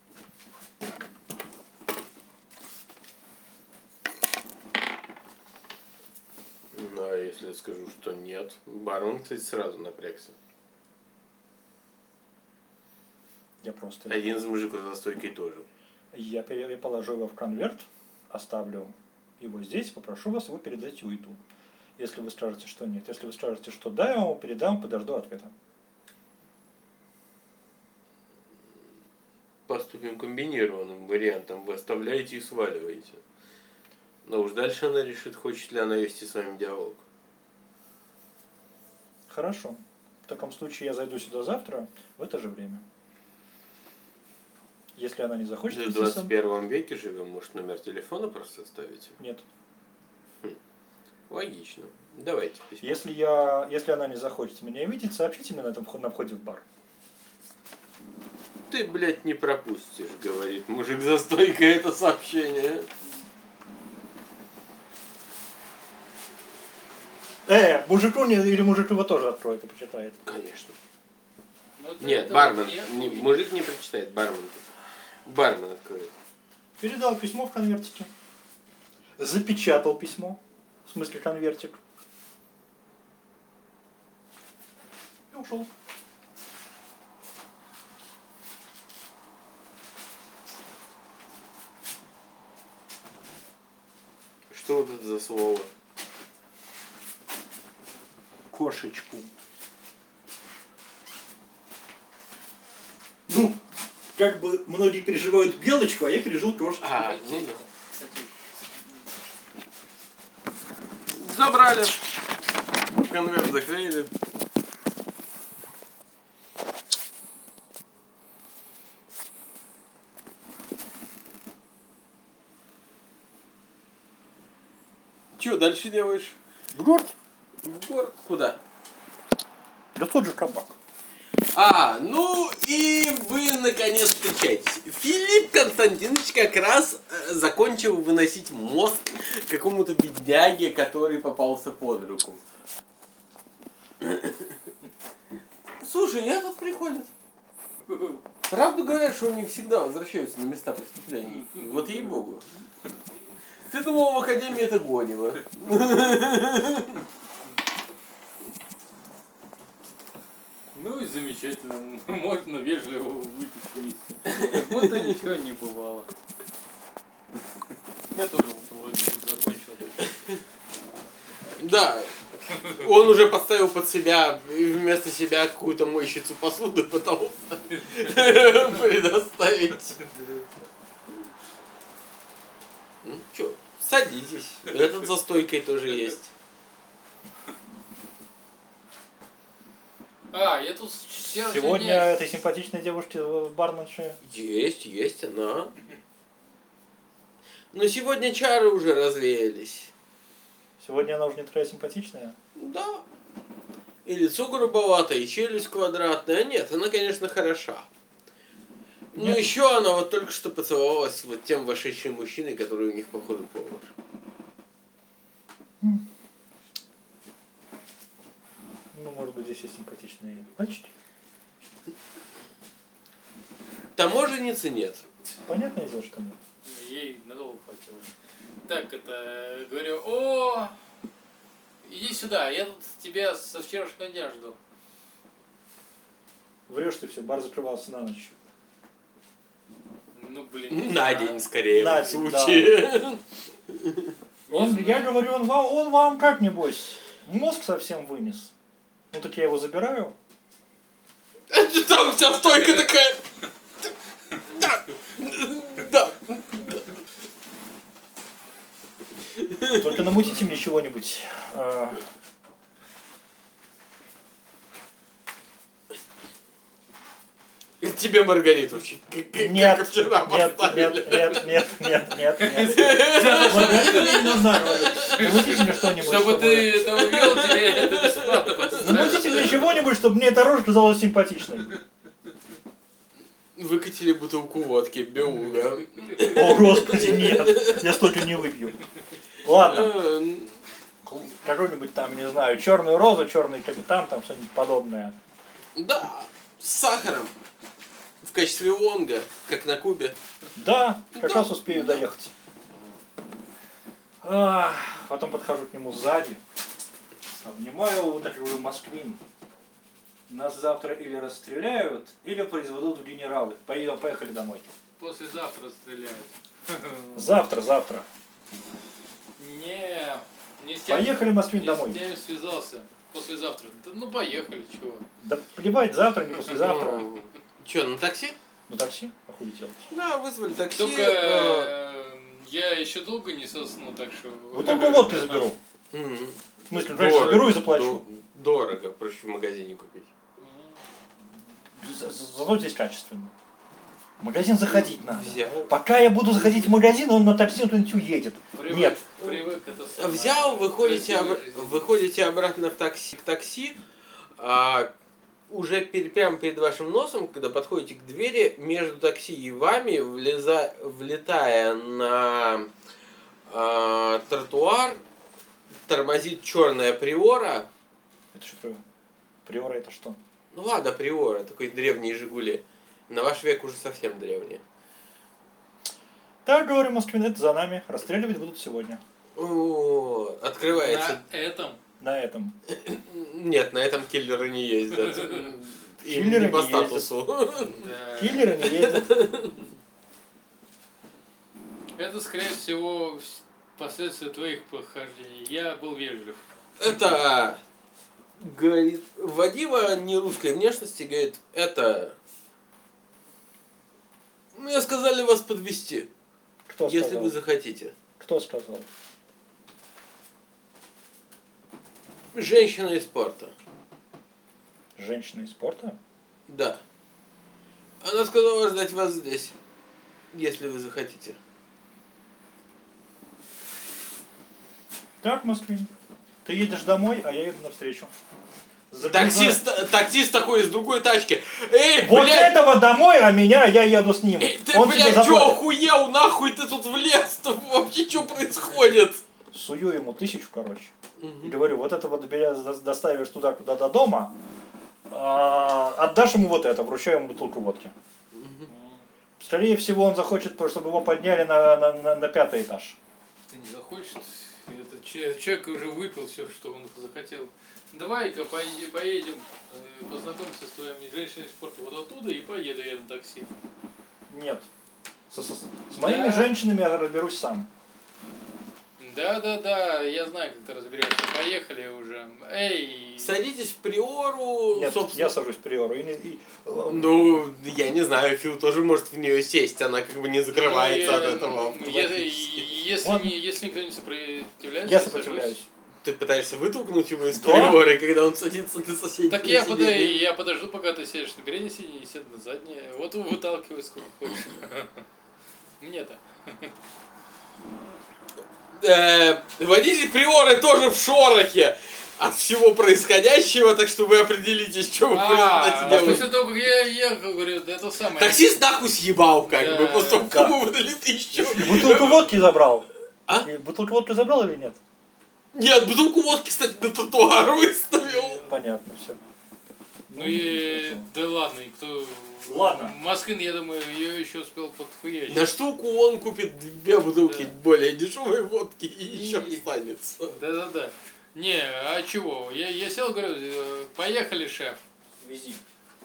Ну, а если я скажу, что нет? Барон, кстати, сразу напрягся. Я просто... Один из мужиков за стойкой тоже. Я положу его в конверт, оставлю его здесь, попрошу вас его передать и уйду. Если вы скажете, что нет. Если вы скажете, что да, я вам передам, подожду ответа. Поступим комбинированным вариантом. Вы оставляете и сваливаете. Но уж дальше она решит, хочет ли она вести с вами диалог. Хорошо. В таком случае я зайду сюда завтра в это же время. Если она не захочет В вести со мной- 21 веке живем, может, номер телефона просто оставите? Нет. Lогично. Давайте письмо. Если она не захочет меня видеть, сообщите мне на входе в бар. Ты, блядь, не пропустишь, говорит мужик за стойкой это сообщение. Мужику не, или мужик его тоже откроет и почитает. Конечно. Но это- Нет, это бармен. нет, Мужик не прочитает, бармен. Бармен откроет. Передал письмо в конвертике. Запечатал письмо. В смысле конвертик. И ушел. Что вот это за слово? Кошечку. Ну, как бы многие переживают белочку, а я пережил кошечку. А, ну да. Кстати, Забрали. Конверт заклеили. Че дальше делаешь? В город? В город? Куда? Да тот же кабак. Ну и вы наконец встречаетесь. Филипп Константинович как раз закончил выносить мозг какому-то бедняге, который попался под руку. Слушай, я тут приходят. Правду говорят, что они всегда возвращаются на места преступлений. Вот ей-богу. Ты думал, в Академии это Гонева. Ну и замечательно. Можно вежливо выпить вниз. Как будто ничего не бывало. Я тоже вроде закончил. Да. Он уже поставил под себя, и вместо себя какую-то мойщицу посуды пытался предоставить. Ну чё, садитесь. Этот за стойкой тоже есть. Я тут Сегодня этой симпатичной девушке барменше. Есть она. Но сегодня чары уже развеялись. Сегодня она уже не такая симпатичная. Да. И лицо грубоватое, и челюсть квадратная. Нет, она, конечно, хороша. Но Нет. еще она вот только что поцеловалась с вот тем вошедшим мужчиной, который у них, походу, повар. Ну, может быть, здесь есть симпатичные. Значит, Таможенницы нет. понятное дело, что нет. Ей надолго хватило. Так, это, говорю, иди сюда, я тут тебя со вчерашнего дня жду. Врешь ты все, бар закрывался на ночь. Ну, блин. не На знаю. день, скорее, На в день, случае. Я говорю, он вам как небось мозг совсем вынес. Ну так я его забираю. Там вся стойка такая. Да. Только намутите мне чего-нибудь. Тебе Маргариту. Нет, Как вчера нет, поставили. нет. Маргариту мне не нужна, намутите мне что-нибудь. Чтобы ты это увел, тебе это бесплатно поставили. Намутите мне чего-нибудь, чтобы мне эта рожа казалась симпатичной. Выкатили бутылку водки, белуга. О, господи, нет, я столько не выпью. Ладно, какой-нибудь там, не знаю, черную розу, черный капитан, там что-нибудь подобное. Да, с сахаром. В качестве лонга, как на Кубе. Да, как раз успею доехать. Потом подхожу к нему сзади. Обнимаю его, вот так говорю, Москвин. Нас завтра или расстреляют, или произведут в генералы. Поехали домой. Послезавтра стреляют. Завтра. Не с тем, Поехали, Москвин, не домой. с тем связался. Послезавтра. Да, ну поехали, чего. Да плевать, завтра, не послезавтра. Че, на такси? Ну такси, охули делать. Да, вызвали такси. Только я еще долго не сосну, так что... Вот только водки заберу. Мгм. В смысле, раньше заберу и заплачу. Дорого, проще в магазине купить. Зато здесь качественно. В магазин заходить надо. Взял. Пока я буду заходить в магазин, он на такси куда-нибудь уедет. Нет. Привык, это самое. Взял, выходите, Красивая жизнь. выходите обратно в такси, уже прямо перед вашим носом, когда подходите к двери, между такси и вами, влетая на тротуар, тормозит черная приора. Это что такое? Приора это что? Ну ладно, приора, такой древний Жигули. На ваш век уже совсем древний. Так, говорю, Москвин, это за нами. Расстреливать будут сегодня. О, открывается. На этом. На этом. Нет, на этом киллеры не ездят. Им Киллеры не по не статусу. Да. Киллеры не ездят. Это, скорее всего, последствия твоих похождений. Я был вежлив. Это, говорит, Вадима не русской внешности, говорит, это... Мне сказали вас подвезти, Кто если сказал? вы захотите. Кто сказал? Женщина из спорта. Женщина из спорта? Да. Она сказала ждать вас здесь, если вы захотите. Так, Москвин, ты едешь домой, а я еду навстречу. Загружаю- Таксист такой из другой тачки. Эй, Вот блядь! этого домой, а меня, я еду с ним. Эй, ты, Он тебе блядь, чё, заплатит. охуел? Нахуй ты тут влез? Тут вообще что происходит? Сую ему 1000, короче. И Мгм. говорю, вот это вот доставишь туда, куда до дома, отдашь ему вот это, вручаю ему бутылку водки. Скорее всего, он захочет, чтобы его подняли на 5-й этаж. Ты не захочешь? Этот человек уже выпил все, что он захотел. Давай-ка поедем познакомиться с твоими женщинами спорта вот оттуда и поеду я на такси. Нет. С моими Да. женщинами я разберусь сам. Да, я знаю, как ты разберешься. Поехали уже. Эй! Садитесь в Приору, Нет, собственно. я сажусь в Приору. Ну, я не знаю, Фил тоже может в нее сесть, она как бы не закрывается от этого. Если никто не сопротивляется, Я сажусь. сопротивляюсь. Ты пытаешься вытолкнуть его из Да. Приоры, когда он садится на соседнее Так я подожду, пока ты сядешь на переднее сиденье и сяду на заднее. Вот выталкивай сколько хочешь. Мне-то. Водитель Приоры тоже в шорохе от всего происходящего, так что вы определитесь, что вы в результате делаете. После того, как я ехал, говорю, да это самое. Таксист нахуй съебал, как Да. бы, после того, Да. как ему выдали 1000. Бутылку водки забрал. А? Бутылку водки забрал или нет? Нет, бутылку водки, кстати, на тротуар выставил. Понятно, все. Ну и да ладно, и кто. Ладно. Москвин, я думаю, ее еще успел подхуячить. На штуку он купит 2 бутылки Да. более дешевой водки и еще И- останется. Да. Не, а чего? Я сел, говорю, поехали, шеф. Вези.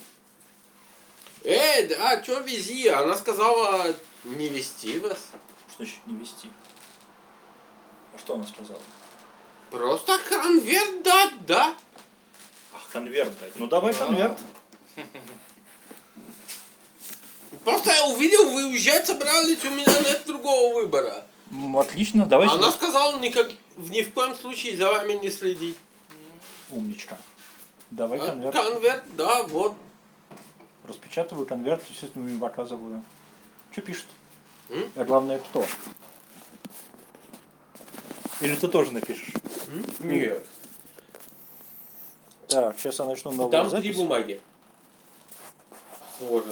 Да, чё вези? Она сказала не вести вас. Что значит не вести? А что она сказала? Просто конверт дать, да? Ах, конверт дать. Ну давай конверт. Просто я увидел, вы уезжать собрались, у меня нет другого выбора. Отлично, давай Она сюда. сказала ни в коем случае за вами не следить. Умничка. Давай конверт. Конверт, да, вот. Распечатываю конверт, естественно, им показываю. Что пишет? М? А главное, кто? Или ты тоже напишешь? Нет. Так, сейчас я начну новую Там 3 запись. бумаги. Сложно.